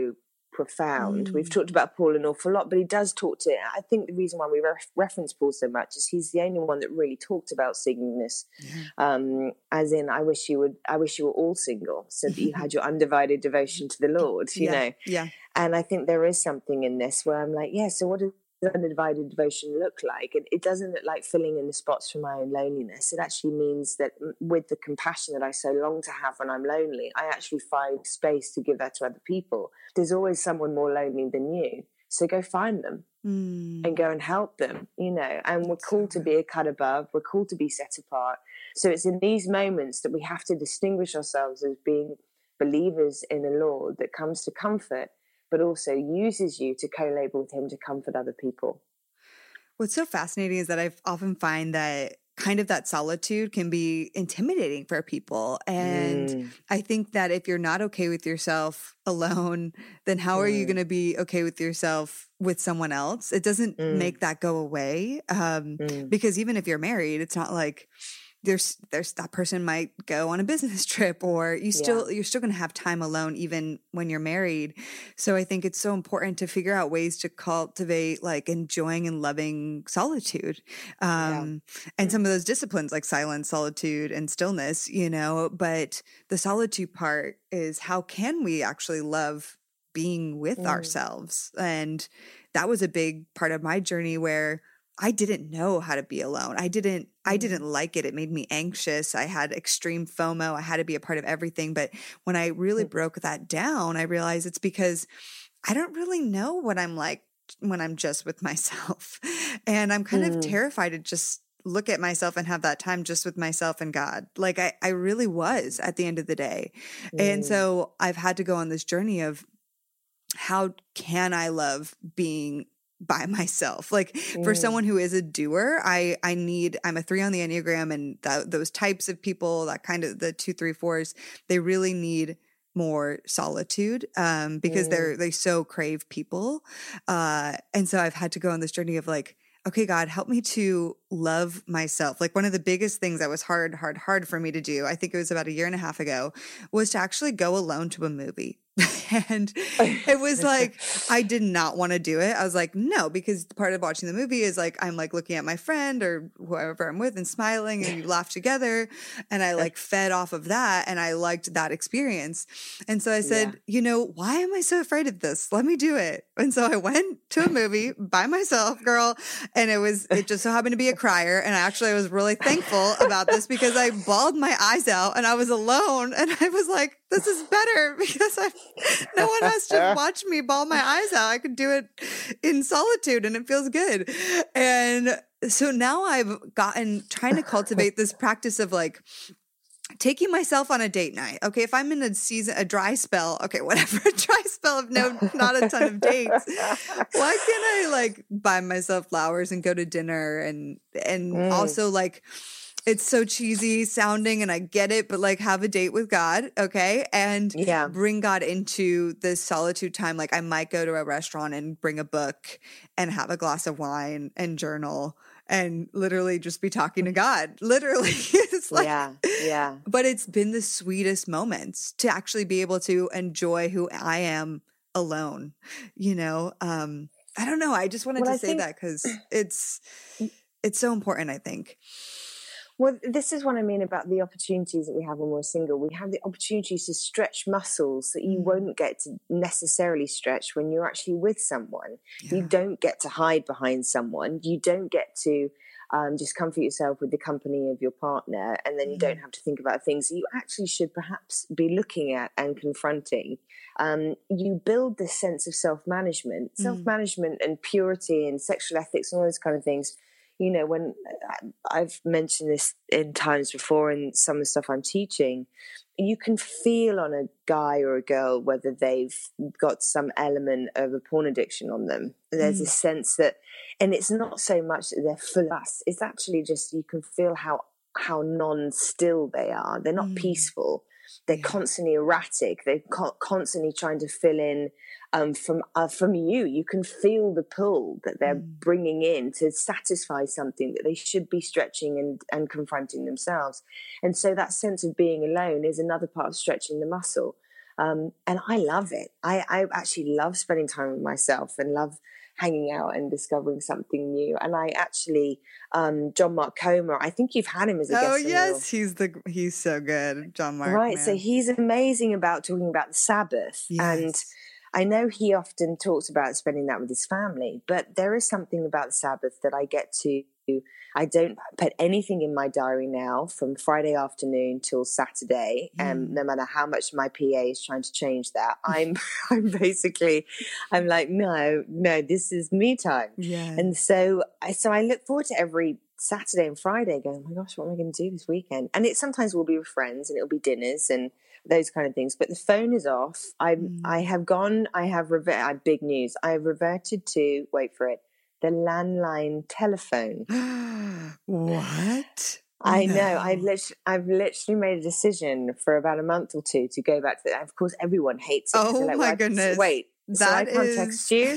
profound.
Mm.
We've talked about Paul an awful lot, but he does talk to, I think the reason why we ref- reference Paul so much is he's the only one that really talked about singleness.
Yeah.
Um, as in, I wish you would, I wish you were all single so that you had your undivided devotion to the Lord, you
yeah.
know?
Yeah.
And I think there is something in this where I'm like, yeah, so what does undivided devotion look like? And it doesn't look like filling in the spots for my own loneliness. It actually means that with the compassion that I so long to have when I'm lonely, I actually find space to give that to other people. There's always someone more lonely than you, so go find them
mm.
and go and help them, you know. And we're called to be a cut above, we're called to be set apart. So it's in these moments that we have to distinguish ourselves as being believers in the Lord that comes to comfort, but also uses you to co-labor with him to comfort other people.
What's so fascinating is that I often find that kind of that solitude can be intimidating for people. And
Mm.
I think that if you're not okay with yourself alone, then how mm. are you going to be okay with yourself with someone else? It doesn't mm. make that go away. Um, mm. Because even if you're married, it's not like there's there's that person might go on a business trip, or you still yeah. you're still going to have time alone even when you're married. So I think it's so important to figure out ways to cultivate like enjoying and loving solitude, um, yeah. and some of those disciplines like silence, solitude, and stillness. You know, but the solitude part is how can we actually love being with mm. ourselves, and that was a big part of my journey where I didn't know how to be alone. I didn't, I didn't like it. It made me anxious. I had extreme FOMO. I had to be a part of everything. But when I really broke that down, I realized it's because I don't really know what I'm like when I'm just with myself. And I'm kind mm. of terrified to just look at myself and have that time just with myself and God. Like I, I really was at the end of the day. Mm. And so I've had to go on this journey of how can I love being by myself? Like mm. for someone who is a doer, I, I need, I'm a three on the Enneagram, and that, those types of people, that kind of the two, three, fours, they really need more solitude, um, because mm. they're, they so crave people. Uh, and so I've had to go on this journey of like, okay, God, help me to love myself. Like one of the biggest things that was hard, hard, hard for me to do, I think it was about a year and a half ago, was to actually go alone to a movie. And it was like, I did not want to do it. I was like, no, because part of watching the movie is like, I'm like looking at my friend or whoever I'm with and smiling, and you laugh together. And I like fed off of that. And I liked that experience. And so I said, yeah. you know, why am I so afraid of this? Let me do it. And so I went to a movie by myself, girl. And it was, it just so happened to be a crier. And actually I was really thankful about this because I bawled my eyes out and I was alone. And I was like, this is better because I, no one has to watch me bawl my eyes out. I could do it in solitude and it feels good. And so now I've gotten trying to cultivate this practice of like taking myself on a date night. Okay, if I'm in a season, a dry spell, okay, whatever, a dry spell of no, not a ton of dates, why can't I like buy myself flowers and go to dinner and, and mm. also like, it's so cheesy sounding and I get it, but like have a date with God. Okay. And yeah. bring God into this solitude time. Like I might go to a restaurant and bring a book and have a glass of wine and journal and literally just be talking to God. Literally. It's like,
yeah. Yeah.
But it's been the sweetest moments to actually be able to enjoy who I am alone. You know, um, I don't know. I just wanted well, to I say think- that because it's, it's so important, I think.
Well, this is what I mean about the opportunities that we have when we're single. We have the opportunities to stretch muscles that you mm. won't get to necessarily stretch when you're actually with someone. Yeah. You don't get to hide behind someone. You don't get to um, just comfort yourself with the company of your partner, and then you mm. don't have to think about things that you actually should perhaps be looking at and confronting. Um, you build this sense of self-management, mm. self-management and purity and sexual ethics and all those kind of things. You know, when I've mentioned this in times before in some of the stuff I'm teaching, you can feel on a guy or a girl whether they've got some element of a porn addiction on them. There's mm. a sense that, and it's not so much that they're full of us, it's actually just you can feel how how non-still they are. They're not mm. peaceful. They're yeah. constantly erratic. They're co- constantly trying to fill in um, from uh, from you. You can feel the pull that they're mm. bringing in to satisfy something that they should be stretching and, and confronting themselves. And so that sense of being alone is another part of stretching the muscle. Um, and I love it. I, I actually love spending time with myself and love hanging out and discovering something new. And I actually, um, John Mark Comer, I think you've had him as a guest.
Oh
on
yes,
your...
he's the he's so good, John Mark.
Right,
man.
so he's amazing about talking about the Sabbath,
yes.
and I know he often talks about spending that with his family. But there is something about the Sabbath that I get to. I don't put anything in my diary now from Friday afternoon till Saturday, and mm. no matter how much my P A is trying to change that, I'm I'm basically I'm like no no this is me time.
Yeah.
And so I so I look forward to every Saturday and Friday going, oh my gosh, what am I going to do this weekend? And it sometimes will be with friends and it'll be dinners and those kind of things. But the phone is off. I mm. I have gone. I have rever- I have big news. I have reverted to wait for it. The landline telephone.
What?
I
no.
know. I lit- I've literally made a decision for about a month or two to go back to that. Of course, everyone hates it.
Oh
like,
my
well,
goodness.
Wait,
that
so I can't
is...
text you?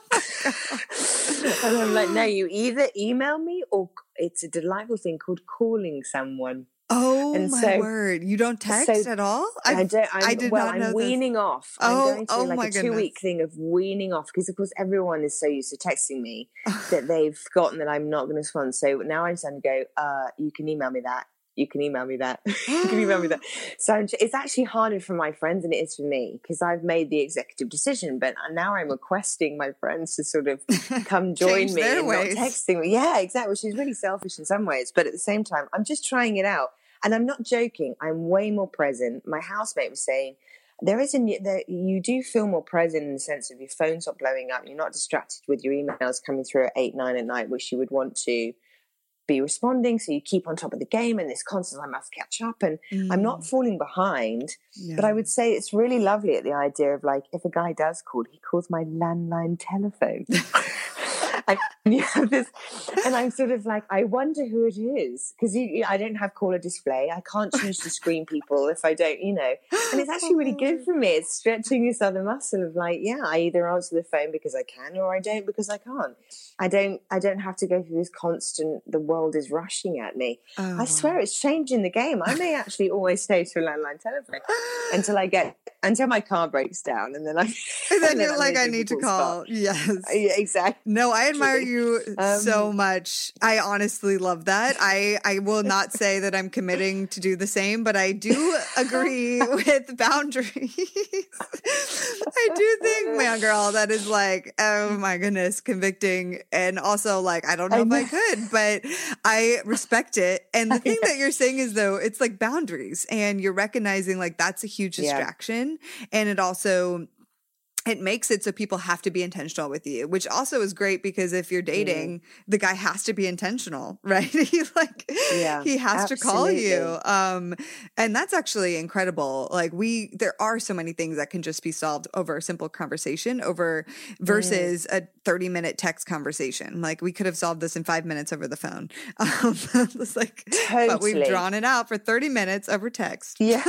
And I'm like, no, you either email me or it's a delightful thing called calling someone.
Oh
and
my
so,
word! You don't text
so
at all?
I've, I don't. I'm,
I did
well,
not
I'm
know
weaning
this.
off.
Oh,
I'm going through
oh
like
my
a
goodness.
two-week thing of weaning off because, of course, everyone is so used to texting me that they've forgotten that I'm not going to respond. So now I'm starting to go. Uh, you can email me that. You can email me that. you can email me that. So I'm, it's actually harder for my friends than it is for me because I've made the executive decision. But now I'm requesting my friends to sort of come join me and
ways.
not texting me. Yeah, exactly. Which is really selfish in some ways, but at the same time, I'm just trying it out. And I'm not joking. I'm way more present. My housemate was saying there is a there, you do feel more present in the sense of your phone's not blowing up. You're not distracted with your emails coming through at eight, nine at night, which you would want to be responding. So you keep on top of the game and this constant, I must catch up. And mm. I'm not falling behind. Yeah. But I would say it's really lovely at the idea of like, if a guy does call, he calls my landline telephone. And you have this, and I'm sort of like, I wonder who it is because I don't have caller display. I can't choose to screen people if I don't, you know. And it's actually really good for me. It's stretching this other muscle of like, yeah, I either answer the phone because I can or I don't because I can't. I don't. I don't have to go through this constant. The world is rushing at me. Oh. I swear it's changing the game. I may actually always stay to a landline telephone until I get until my car breaks down, and then I.
And then, and then you're
I'm
like, I need to call.
Spot.
Yes.
Yeah, exactly.
No, I admire you
um,
so much. I honestly love that. I, I will not say that I'm committing to do the same, but I do agree with boundaries. I do think, man, girl, that is like, oh my goodness, convicting. And also like, I don't know I if know. I could, but I respect it. And the thing that you're saying is though, it's like boundaries and you're recognizing like that's a huge distraction. Yeah. And it also it makes it so people have to be intentional with you, which also is great because if you're dating, mm. the guy has to be intentional, right? He's like, yeah, he has absolutely. to call you. Um, and that's actually incredible. Like we, there are so many things that can just be solved over a simple conversation over versus mm. a thirty minute text conversation. Like we could have solved this in five minutes over the phone. Um, it's like,
totally.
But we've drawn it out for thirty minutes over text.
Yeah.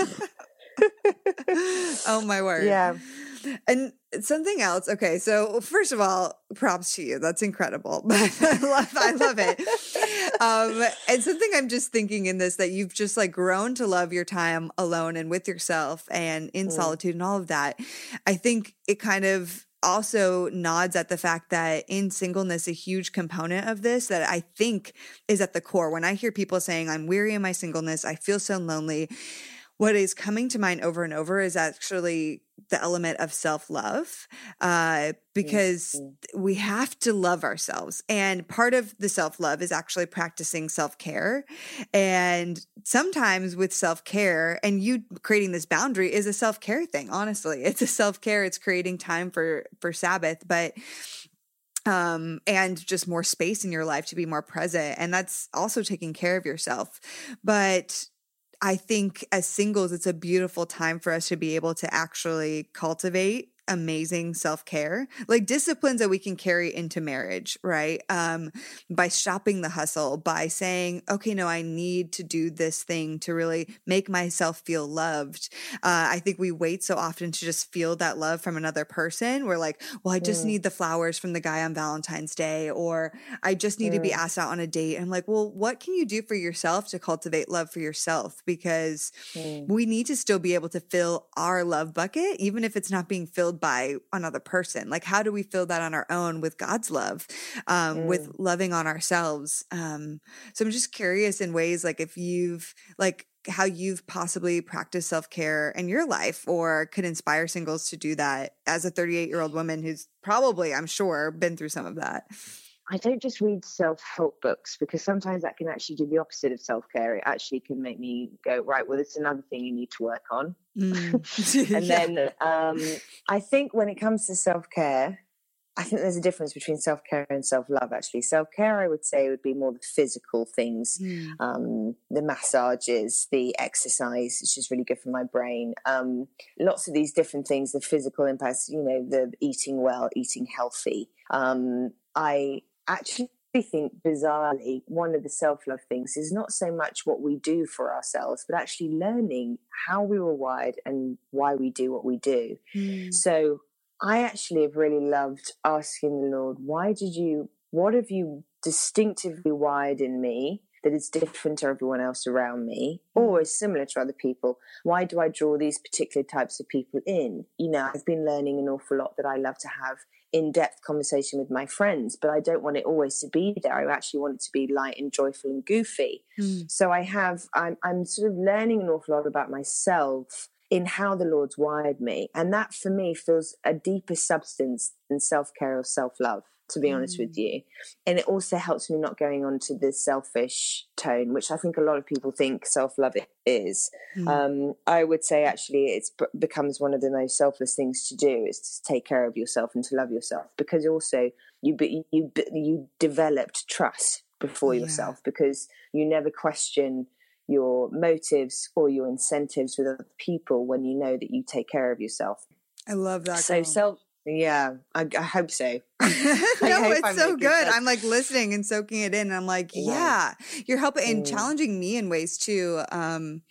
Oh my word.
Yeah.
And something else. Okay. So first of all, props to you. That's incredible. I love, I love it. Um, and something I'm just thinking in this, that you've just like grown to love your time alone and with yourself and in mm. solitude and all of that. I think it kind of also nods at the fact that in singleness, a huge component of this that I think is at the core. When I hear people saying, I'm weary of my singleness, I feel so lonely, what is coming to mind over and over is actually the element of self-love, uh, because mm-hmm. we have to love ourselves. And part of the self-love is actually practicing self-care. And sometimes with self-care and you creating this boundary is a self-care thing. Honestly, it's a self-care. It's creating time for, for Sabbath, but um, and just more space in your life to be more present. And that's also taking care of yourself. But I think as singles, it's a beautiful time for us to be able to actually cultivate amazing self-care, like disciplines that we can carry into marriage, right? Um, by stopping the hustle, by saying, okay, no, I need to do this thing to really make myself feel loved. Uh, I think we wait so often to just feel that love from another person. We're like, well, I just
Mm.
need the flowers from the guy on Valentine's Day, or I just need mm. to be asked out on a date. And I'm like, well, what can you do for yourself to cultivate love for yourself? Because mm. we need to still be able to fill our love bucket, even if it's not being filled by another person. Like, how do we fill that on our own with God's love, um, mm. with loving on ourselves? Um, so I'm just curious in ways like if you've like how you've possibly practiced self-care in your life or could inspire singles to do that as a thirty-eight year old woman who's probably, I'm sure, been through some of that.
I don't just read self-help books, because sometimes that can actually do the opposite of self-care. It actually can make me go, right, well, it's another thing you need to work on. Mm. and yeah. then um, I think when it comes to self-care, I think there's a difference between self-care and self-love, actually. Self-care, I would say, would be more the physical things, mm. um, the massages, the exercise, which is really good for my brain. Um, lots of these different things, the physical impacts, you know, the eating well, eating healthy. Um, I actually think, bizarrely, one of the self-love things is not so much what we do for ourselves, but actually learning how we were wired and why we do what we do. Mm. So I actually have really loved asking the Lord, why did you, what have you distinctively wired in me that is different to everyone else around me, or is similar to other people? Why do I draw these particular types of people in? You know, I've been learning an awful lot that I love to have in-depth conversation with my friends, but I don't want it always to be there. I actually want it to be light and joyful and goofy. Mm. So I have, I'm, I'm sort of learning an awful lot about myself in how the Lord's wired me. And that for me feels a deeper substance than self-care or self-love, to be mm. honest with you. And it also helps me not going on to the selfish tone, which I think a lot of people think self-love is. Mm. Um, I would say actually it's b- becomes one of the most selfless things to do, is to take care of yourself and to love yourself, because also you you you, you developed trust before yeah. yourself, because you never question your motives or your incentives with other people when you know that you take care of yourself.
I love that.
So self, yeah, I, I hope so.
no, it's I'm so good. Sense. I'm like listening and soaking it in. And I'm like, yeah, yeah you're helping and mm. challenging me in ways too. Um,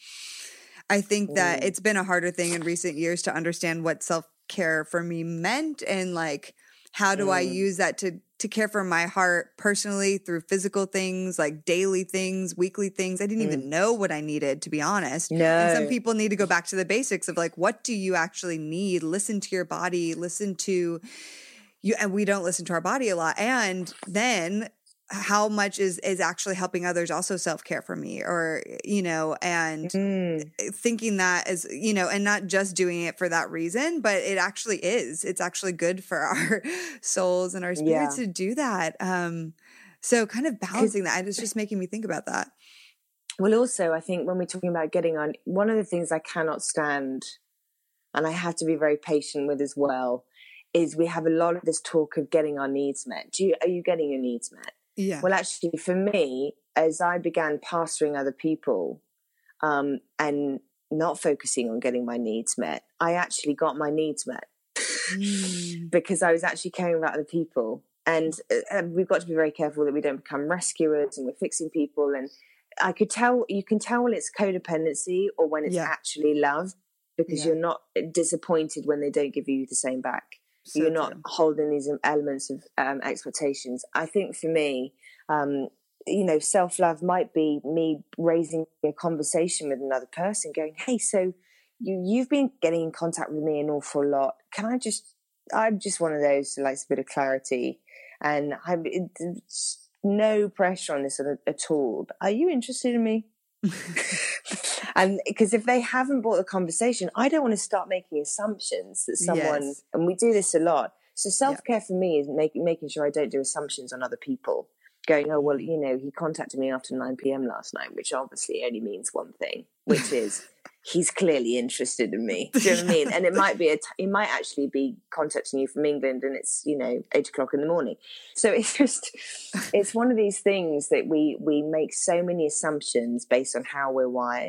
I think that mm. it's been a harder thing in recent years to understand what self-care for me meant, and like, how do mm. I use that to to care for my heart personally through physical things, like daily things, weekly things. I didn't mm. even know what I needed, to be honest.
No.
And some people need to go back to the basics of like, what do you actually need? Listen to your body, listen to you. And we don't listen to our body a lot. And then how much is, is actually helping others also self-care for me, or, you know, and mm. thinking that is, you know, and not just doing it for that reason, but it actually is, it's actually good for our souls and our spirits yeah. to do that. Um, so kind of balancing that, it's just making me think about that.
Well, also, I think when we're talking about getting on, one of the things I cannot stand, and I have to be very patient with as well, is we have a lot of this talk of getting our needs met. Do you, are you getting your needs met?
Yeah.
Well, actually, for me, as I began pastoring other people um, and not focusing on getting my needs met, I actually got my needs met mm. because I was actually caring about other people. And, and we've got to be very careful that we don't become rescuers and we're fixing people. And I could tell, you can tell when it's codependency or when it's yeah. actually love, because yeah. you're not disappointed when they don't give you the same back. So you're not true. Holding these elements of um, expectations. I think for me, um, you know, self-love might be me raising a conversation with another person going, hey, so you, you've been getting in contact with me an awful lot. Can I just, I'm just one of those who likes a bit of clarity, and I'm it's no pressure on this at, at all. But are you interested in me? And because if they haven't brought the conversation, I don't want to start making assumptions that someone, yes. and we do this a lot. So self-care yeah. for me is make, making sure I don't do assumptions on other people. Going, oh, well, you know, he contacted me after nine p.m. last night, which obviously only means one thing, which is he's clearly interested in me. Do you know what I mean? And it might be, a t- it might actually be contacting you from England and it's, you know, eight o'clock in the morning. So it's just, it's one of these things that we, we make so many assumptions based on how we're wired.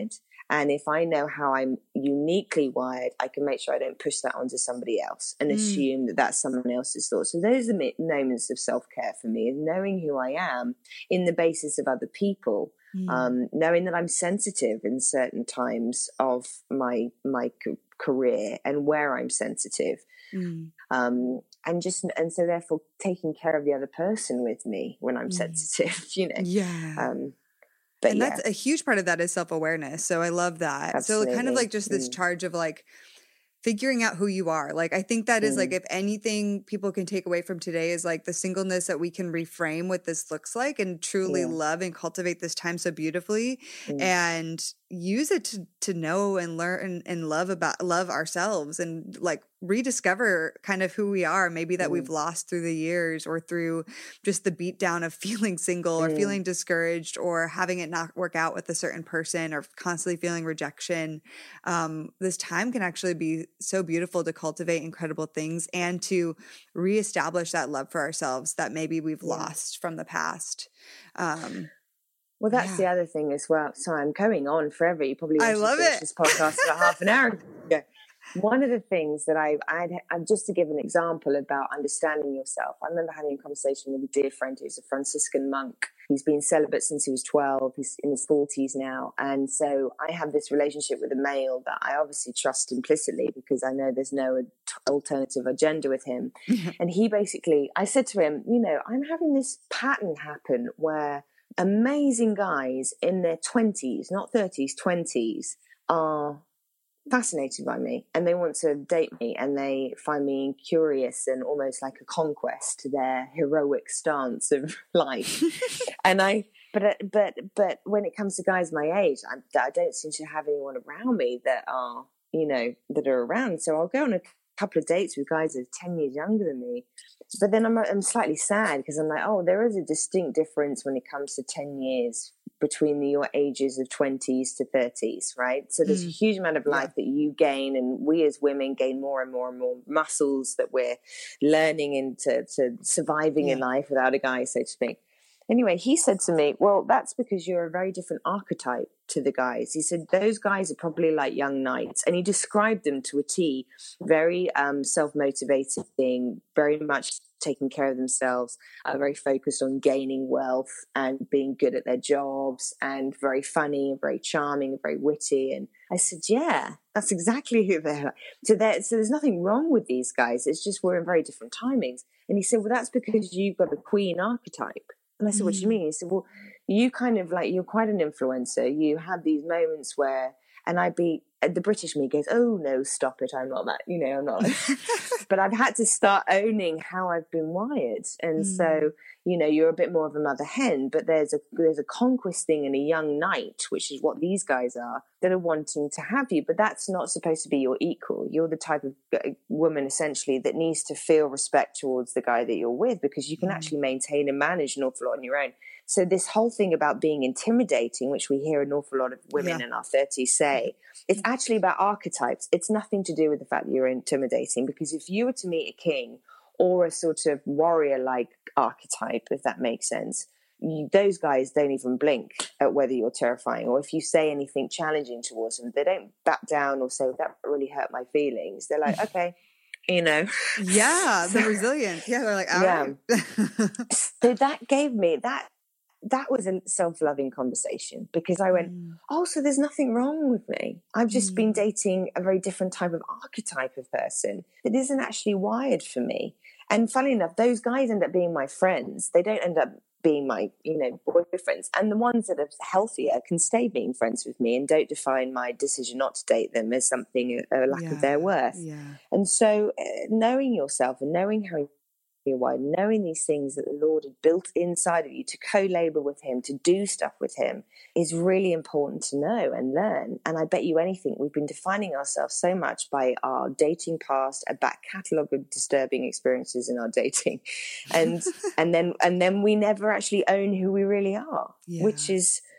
And if I know how I'm uniquely wired, I can make sure I don't push that onto somebody else and mm. assume that that's someone else's thought. So those are the moments of self-care for me, is knowing who I am in the basis of other people, mm. um, knowing that I'm sensitive in certain times of my my career and where I'm sensitive. Mm. Um, and just, and so therefore taking care of the other person with me when I'm mm. sensitive, you know?
Yeah.
Um, But
and
yeah.
that's a huge part of that is self-awareness. So I love that.
Absolutely.
So kind of like just this
mm.
charge of like figuring out who you are. Like, I think that is
mm.
like, if anything people can take away from today is like the singleness, that we can reframe what this looks like and truly yeah. love and cultivate this time so beautifully mm. and use it to, to know and learn and, and love about love ourselves and like rediscover kind of who we are, maybe that mm. we've lost through the years or through just the beat down of feeling single mm. or feeling discouraged or having it not work out with a certain person or constantly feeling rejection. Um, this time can actually be so beautiful to cultivate incredible things and to reestablish that love for ourselves that maybe we've yeah. lost from the past. Um,
Well, that's yeah. the other thing as well. Sorry, I'm going on forever. You probably
I love it.
This podcast about half an hour ago. One of the things that I, I'd, I'd just to give an example about understanding yourself. I remember having a conversation with a dear friend who's a Franciscan monk. He's been celibate since he was twelve. He's in his forties now. And so I have this relationship with a male that I obviously trust implicitly because I know there's no alternative agenda with him. And he basically, I said to him, you know, I'm having this pattern happen where amazing guys in their twenties, not thirties, twenties, are fascinated by me and they want to date me and they find me curious and almost like a conquest to their heroic stance of life. and I, but, but, but when it comes to guys my age, I, I don't seem to have anyone around me that are, you know, that are around. So I'll go on a couple of dates with guys that are ten years younger than me. But then I'm, I'm slightly sad because I'm like, oh, there is a distinct difference when it comes to ten years between the, your ages of twenties to thirties, right? So there's mm. a huge amount of life yeah. that you gain, and we as women gain more and more and more muscles that we're learning into to surviving yeah. in life without a guy, so to speak. Anyway, he said to me, well, that's because you're a very different archetype to the guys. He said, those guys are probably like young knights. And he described them to a T, very um, self-motivating, very much taking care of themselves, uh, very focused on gaining wealth and being good at their jobs and very funny and very charming and very witty. And I said, yeah, that's exactly who they are. So, so there's nothing wrong with these guys. It's just we're in very different timings. And he said, well, that's because you've got a queen archetype. And I said, what do you mean? He said, well, you kind of like, you're quite an influencer. You have these moments where, and I'd be, the British me goes, oh no, stop it. I'm not that, you know, I'm not. But I've had to start owning how I've been wired. And mm. so, you know, you're a bit more of a mother hen, but there's a, there's a conquest thing and a young knight, which is what these guys are, that are wanting to have you. But that's not supposed to be your equal. You're the type of woman essentially that needs to feel respect towards the guy that you're with, because you can mm. actually maintain and manage an awful lot on your own. So this whole thing about being intimidating, which we hear an awful lot of women yeah. in our thirties say, it's actually about archetypes. It's nothing to do with the fact that you're intimidating, because if you were to meet a king or a sort of warrior-like archetype, if that makes sense, you, those guys don't even blink at whether you're terrifying, or if you say anything challenging towards them, they don't back down or say, that really hurt my feelings. They're like, okay, you know.
Yeah, the resilience. Yeah, they're like, all
yeah.
right.
So that gave me that. That was a self-loving conversation, because I went, mm. oh, so there's nothing wrong with me. I've just mm. been dating a very different type of archetype of person that isn't actually wired for me. And funny enough, those guys end up being my friends. They don't end up being my, you know, boyfriends. And the ones that are healthier can stay being friends with me and don't define my decision not to date them as something, a lack yeah. of their worth.
Yeah.
And so uh, knowing yourself and knowing how why knowing these things that the Lord had built inside of you to co-labor with him, to do stuff with him, is really important to know and learn. And I bet you anything, we've been defining ourselves so much by our dating past, a back catalogue of disturbing experiences in our dating, and and then and then we never actually own who we really are, yeah. which is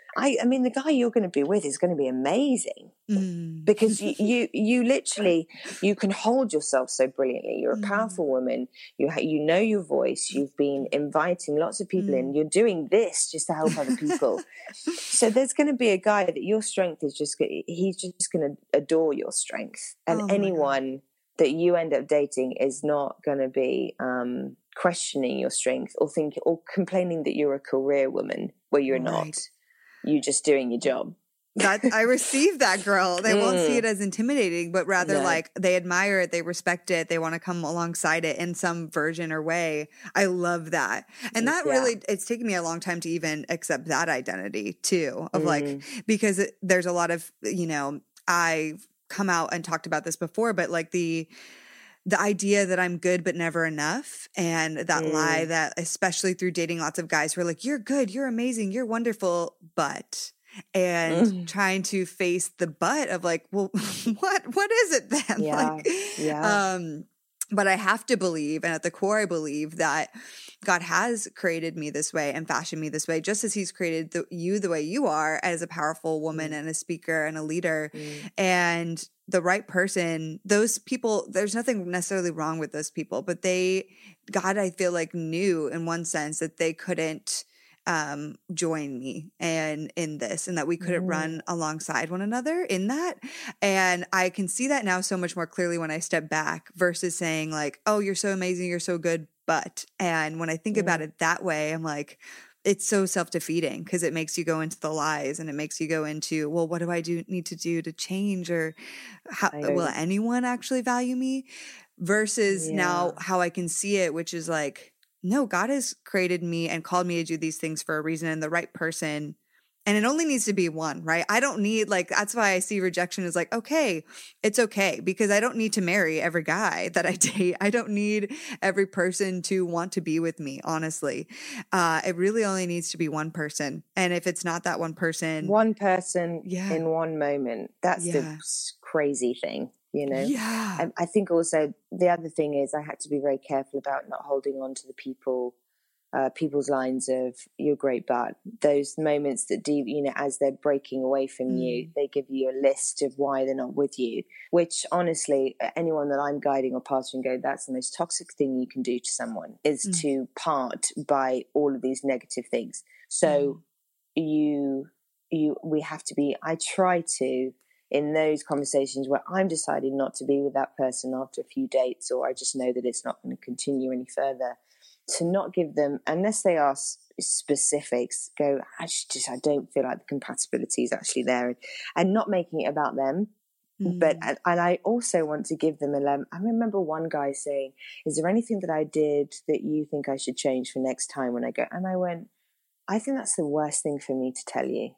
I, I mean, the guy you're going to be with is going to be amazing mm. because you, you, you literally, you can hold yourself so brilliantly. You're a powerful mm. woman. You, ha- you know your voice. You've been inviting lots of people mm. in. You're doing this just to help other people. So there's going to be a guy that your strength is just, he's just going to adore your strength. And oh anyone that you end up dating is not going to be um, questioning your strength or thinking or complaining that you're a career woman where you're right. not. You just doing your job.
That I received that, girl. They mm. won't see it as intimidating, but rather no. like they admire it, they respect it, they want to come alongside it in some version or way. I love that. And that yeah. really, it's taken me a long time to even accept that identity too, of mm. like, because it, there's a lot of, you know, I've come out and talked about this before, but like the, the idea that I'm good but never enough, and that mm. lie that especially through dating lots of guys who are like, you're good, you're amazing, you're wonderful, but and mm. trying to face the but of like, well, what what is it then?
Yeah.
Like,
yeah.
Um, but I have to believe, and at the core I believe that God has created me this way and fashioned me this way, just as he's created the, you the way you are as a powerful woman mm. and a speaker and a leader. Mm. And the right person, those people, there's nothing necessarily wrong with those people, but they, God, I feel like knew in one sense that they couldn't um, join me and in this, and that we couldn't mm. run alongside one another in that. And I can see that now so much more clearly when I step back versus saying like, oh, you're so amazing, you're so good, but, and when I think mm. about it that way, I'm like, it's so self-defeating because it makes you go into the lies and it makes you go into, well, what do I do need to do to change, or how, will anyone actually value me, versus yeah. now how I can see it, which is like, no, God has created me and called me to do these things for a reason, and the right person. And it only needs to be one, right? I don't need, like, that's why I see rejection as like, okay, it's okay, because I don't need to marry every guy that I date. I don't need every person to want to be with me, honestly. Uh, it really only needs to be one person. And if it's not that one person.
One person
yeah.
in one moment. That's yeah. the crazy thing, you know?
Yeah.
I, I think also the other thing is I had to be very careful about not holding on to the people Uh, people's lines of "you're great, but" those moments that do, you know, as they're breaking away from mm. you, they give you a list of why they're not with you. Which, honestly, anyone that I'm guiding or pastoring, go, that's the most toxic thing you can do to someone, is mm. to part by all of these negative things. So mm. you, you, we have to be. I try to. In those conversations where I'm deciding not to be with that person after a few dates, or I just know that it's not going to continue any further, to not give them, unless they ask specifics, go, I just, I don't feel like the compatibility is actually there, and not making it about them. Mm. But, and, and I also want to give them a, um, I remember one guy saying, is there anything that I did that you think I should change for next time when I go? And I went, I think that's the worst thing for me to tell you.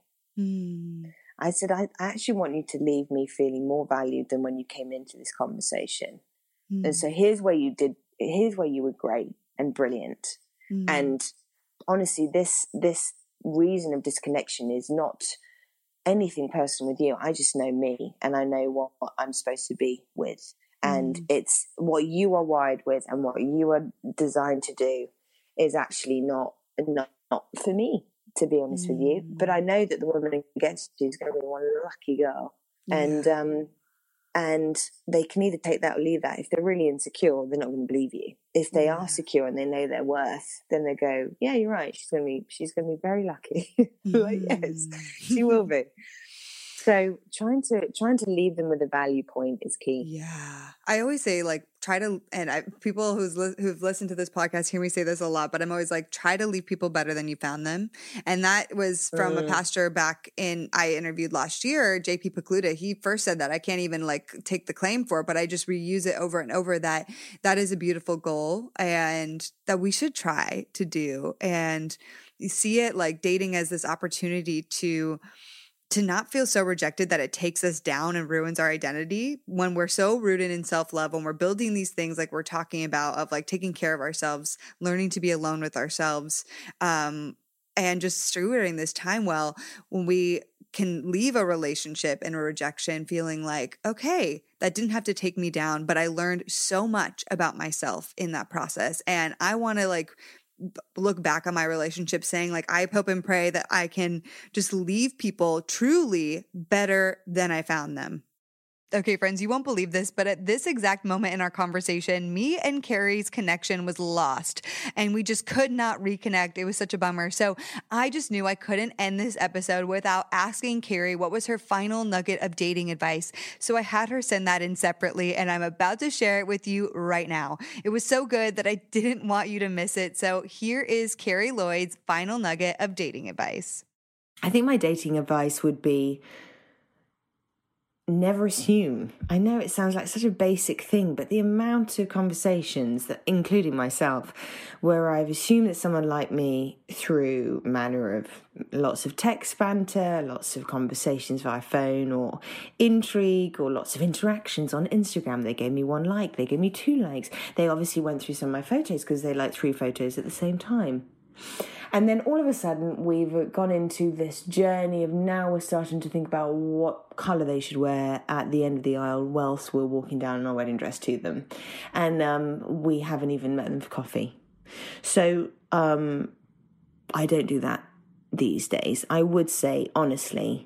Mm. I said, I, I actually want you to leave me feeling more valued than when you came into this conversation. Mm. And so here's where you did, here's where you were great and brilliant. Mm. And honestly, this, this reason of disconnection is not anything personal with you. I just know me, and I know what, what I'm supposed to be with. And mm. it's what you are wired with, and what you are designed to do is actually not, not, not for me, to be honest mm. with you. But I know that the woman who gets you is going to be one lucky girl. Yeah. And, um, and they can either take that or leave that. If they're really insecure, they're not going to believe you. If they yeah. are secure and they know their worth, then they go, yeah, you're right. She's going to be, she's going to be very lucky. Like, mm. yes, she will be. So trying to trying to leave them with a value point is key.
Yeah, I always say like try to, and I, people who's li- who've listened to this podcast hear me say this a lot, but I'm always like, try to leave people better than you found them. And that was from mm. a pastor back in I interviewed last year, J P Pokluda. He first said that. I can't even like take the claim for it, but I just reuse it over and over. That that is a beautiful goal, and that we should try to do. And you see it like dating as this opportunity to. to not feel so rejected that it takes us down and ruins our identity, when we're so rooted in self-love, when we're building these things like we're talking about, of like taking care of ourselves, learning to be alone with ourselves, um, and just stewarding this time well, when we can leave a relationship and a rejection feeling like, okay, that didn't have to take me down, but I learned so much about myself in that process. And I want to like look back on my relationship saying like, I hope and pray that I can just leave people truly better than I found them. Okay, friends, you won't believe this, but at this exact moment in our conversation, me and Carrie's connection was lost and we just could not reconnect. It was such a bummer. So I just knew I couldn't end this episode without asking Carrie what was her final nugget of dating advice. So I had her send that in separately and I'm about to share it with you right now. It was so good that I didn't want you to miss it. So here is Carrie Lloyd's final nugget of dating advice.
I think my dating advice would be never assume. I know it sounds like such a basic thing, but the amount of conversations that, including myself, where I've assumed that someone like me through manner of lots of text banter, lots of conversations via phone or intrigue, or lots of interactions on Instagram. They gave me one like, they gave me two likes. They obviously went through some of my photos because they liked three photos at the same time. And then all of a sudden, we've gone into this journey of now we're starting to think about what colour they should wear at the end of the aisle whilst we're walking down in our wedding dress to them. And um, we haven't even met them for coffee. So um, I don't do that these days. I would say, honestly,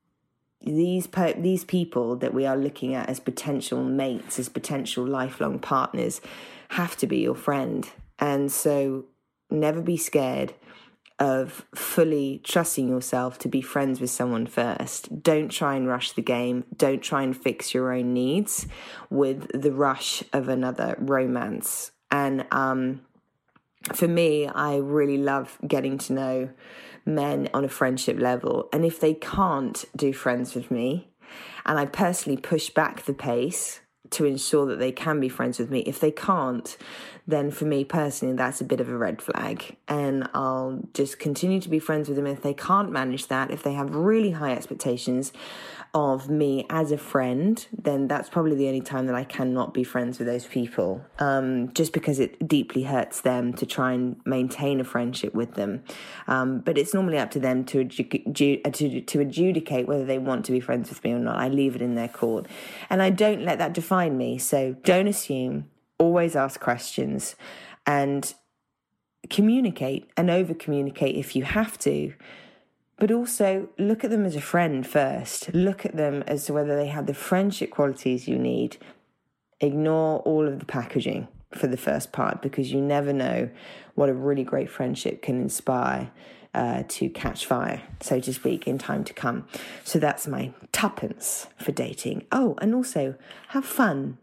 these per- these people that we are looking at as potential mates, as potential lifelong partners, have to be your friend. And so never be scared of fully trusting yourself to be friends with someone first. Don't try and rush the game. Don't try and fix your own needs with the rush of another romance. And um, for me, I really love getting to know men on a friendship level. And if they can't do friends with me, and I personally push back the pace to ensure that they can be friends with me. If they can't, then for me personally, that's a bit of a red flag. And I'll just continue to be friends with them. If they can't manage that, if they have really high expectations of me as a friend, then that's probably the only time that I cannot be friends with those people. Um, just because it deeply hurts them to try and maintain a friendship with them. Um, but it's normally up to them to, adju- to, to adjudicate whether they want to be friends with me or not. I leave it in their court. And I don't let that define me. So don't assume, always ask questions and communicate and over-communicate if you have to. But also look at them as a friend first. Look at them as to whether they have the friendship qualities you need. Ignore all of the packaging for the first part, because you never know what a really great friendship can inspire uh, to catch fire, so to speak, in time to come. So that's my tuppence for dating. Oh, and also have fun.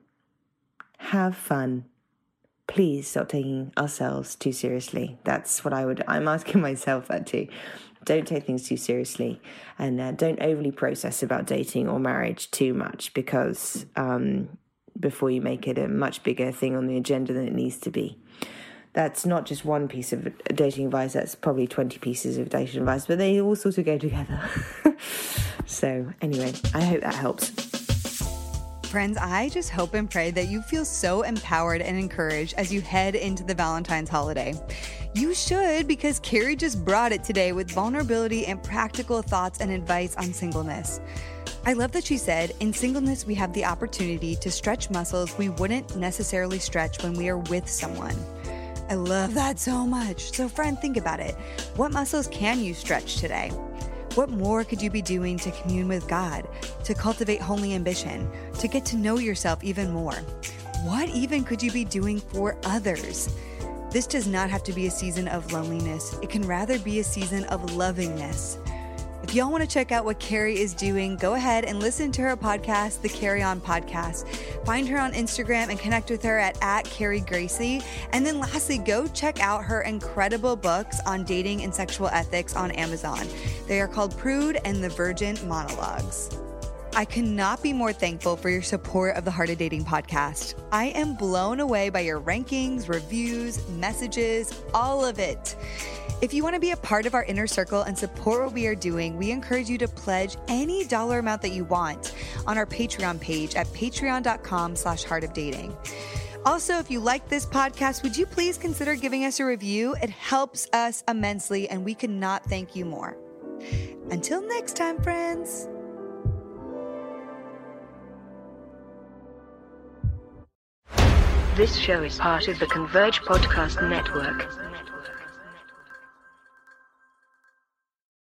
Have fun. Please stop taking ourselves too seriously. That's what I would, I'm asking myself that too. Don't take things too seriously, and uh, don't overly process about dating or marriage too much, because um, before you make it a much bigger thing on the agenda than it needs to be. That's not just one piece of dating advice, that's probably twenty pieces of dating advice, but they all sort of go together. So anyway, I hope that helps.
Friends, I just hope and pray that you feel so empowered and encouraged as you head into the Valentine's holiday. You should, because Carrie just brought it today with vulnerability and practical thoughts and advice on singleness. I love that she said, in singleness, we have the opportunity to stretch muscles we wouldn't necessarily stretch when we are with someone. I love that so much. So friend, think about it. What muscles can you stretch today? What more could you be doing to commune with God, to cultivate holy ambition, to get to know yourself even more? What even could you be doing for others? This does not have to be a season of loneliness. It can rather be a season of lovingness. If y'all want to check out what Carrie is doing, go ahead and listen to her podcast, The Carrie On Podcast. Find her on Instagram and connect with her at, at Carrie Gracie. And then lastly, go check out her incredible books on dating and sexual ethics on Amazon. They are called Prude and the Virgin Monologues. I cannot be more thankful for your support of the Heart of Dating podcast. I am blown away by your rankings, reviews, messages, all of it. If you want to be a part of our inner circle and support what we are doing, we encourage you to pledge any dollar amount that you want on our Patreon page at patreon.com slash heart of dating. Also, if you like this podcast, would you please consider giving us a review? It helps us immensely, and we could not thank you more. Until next time, friends.
This show is part of the Converge Podcast Network.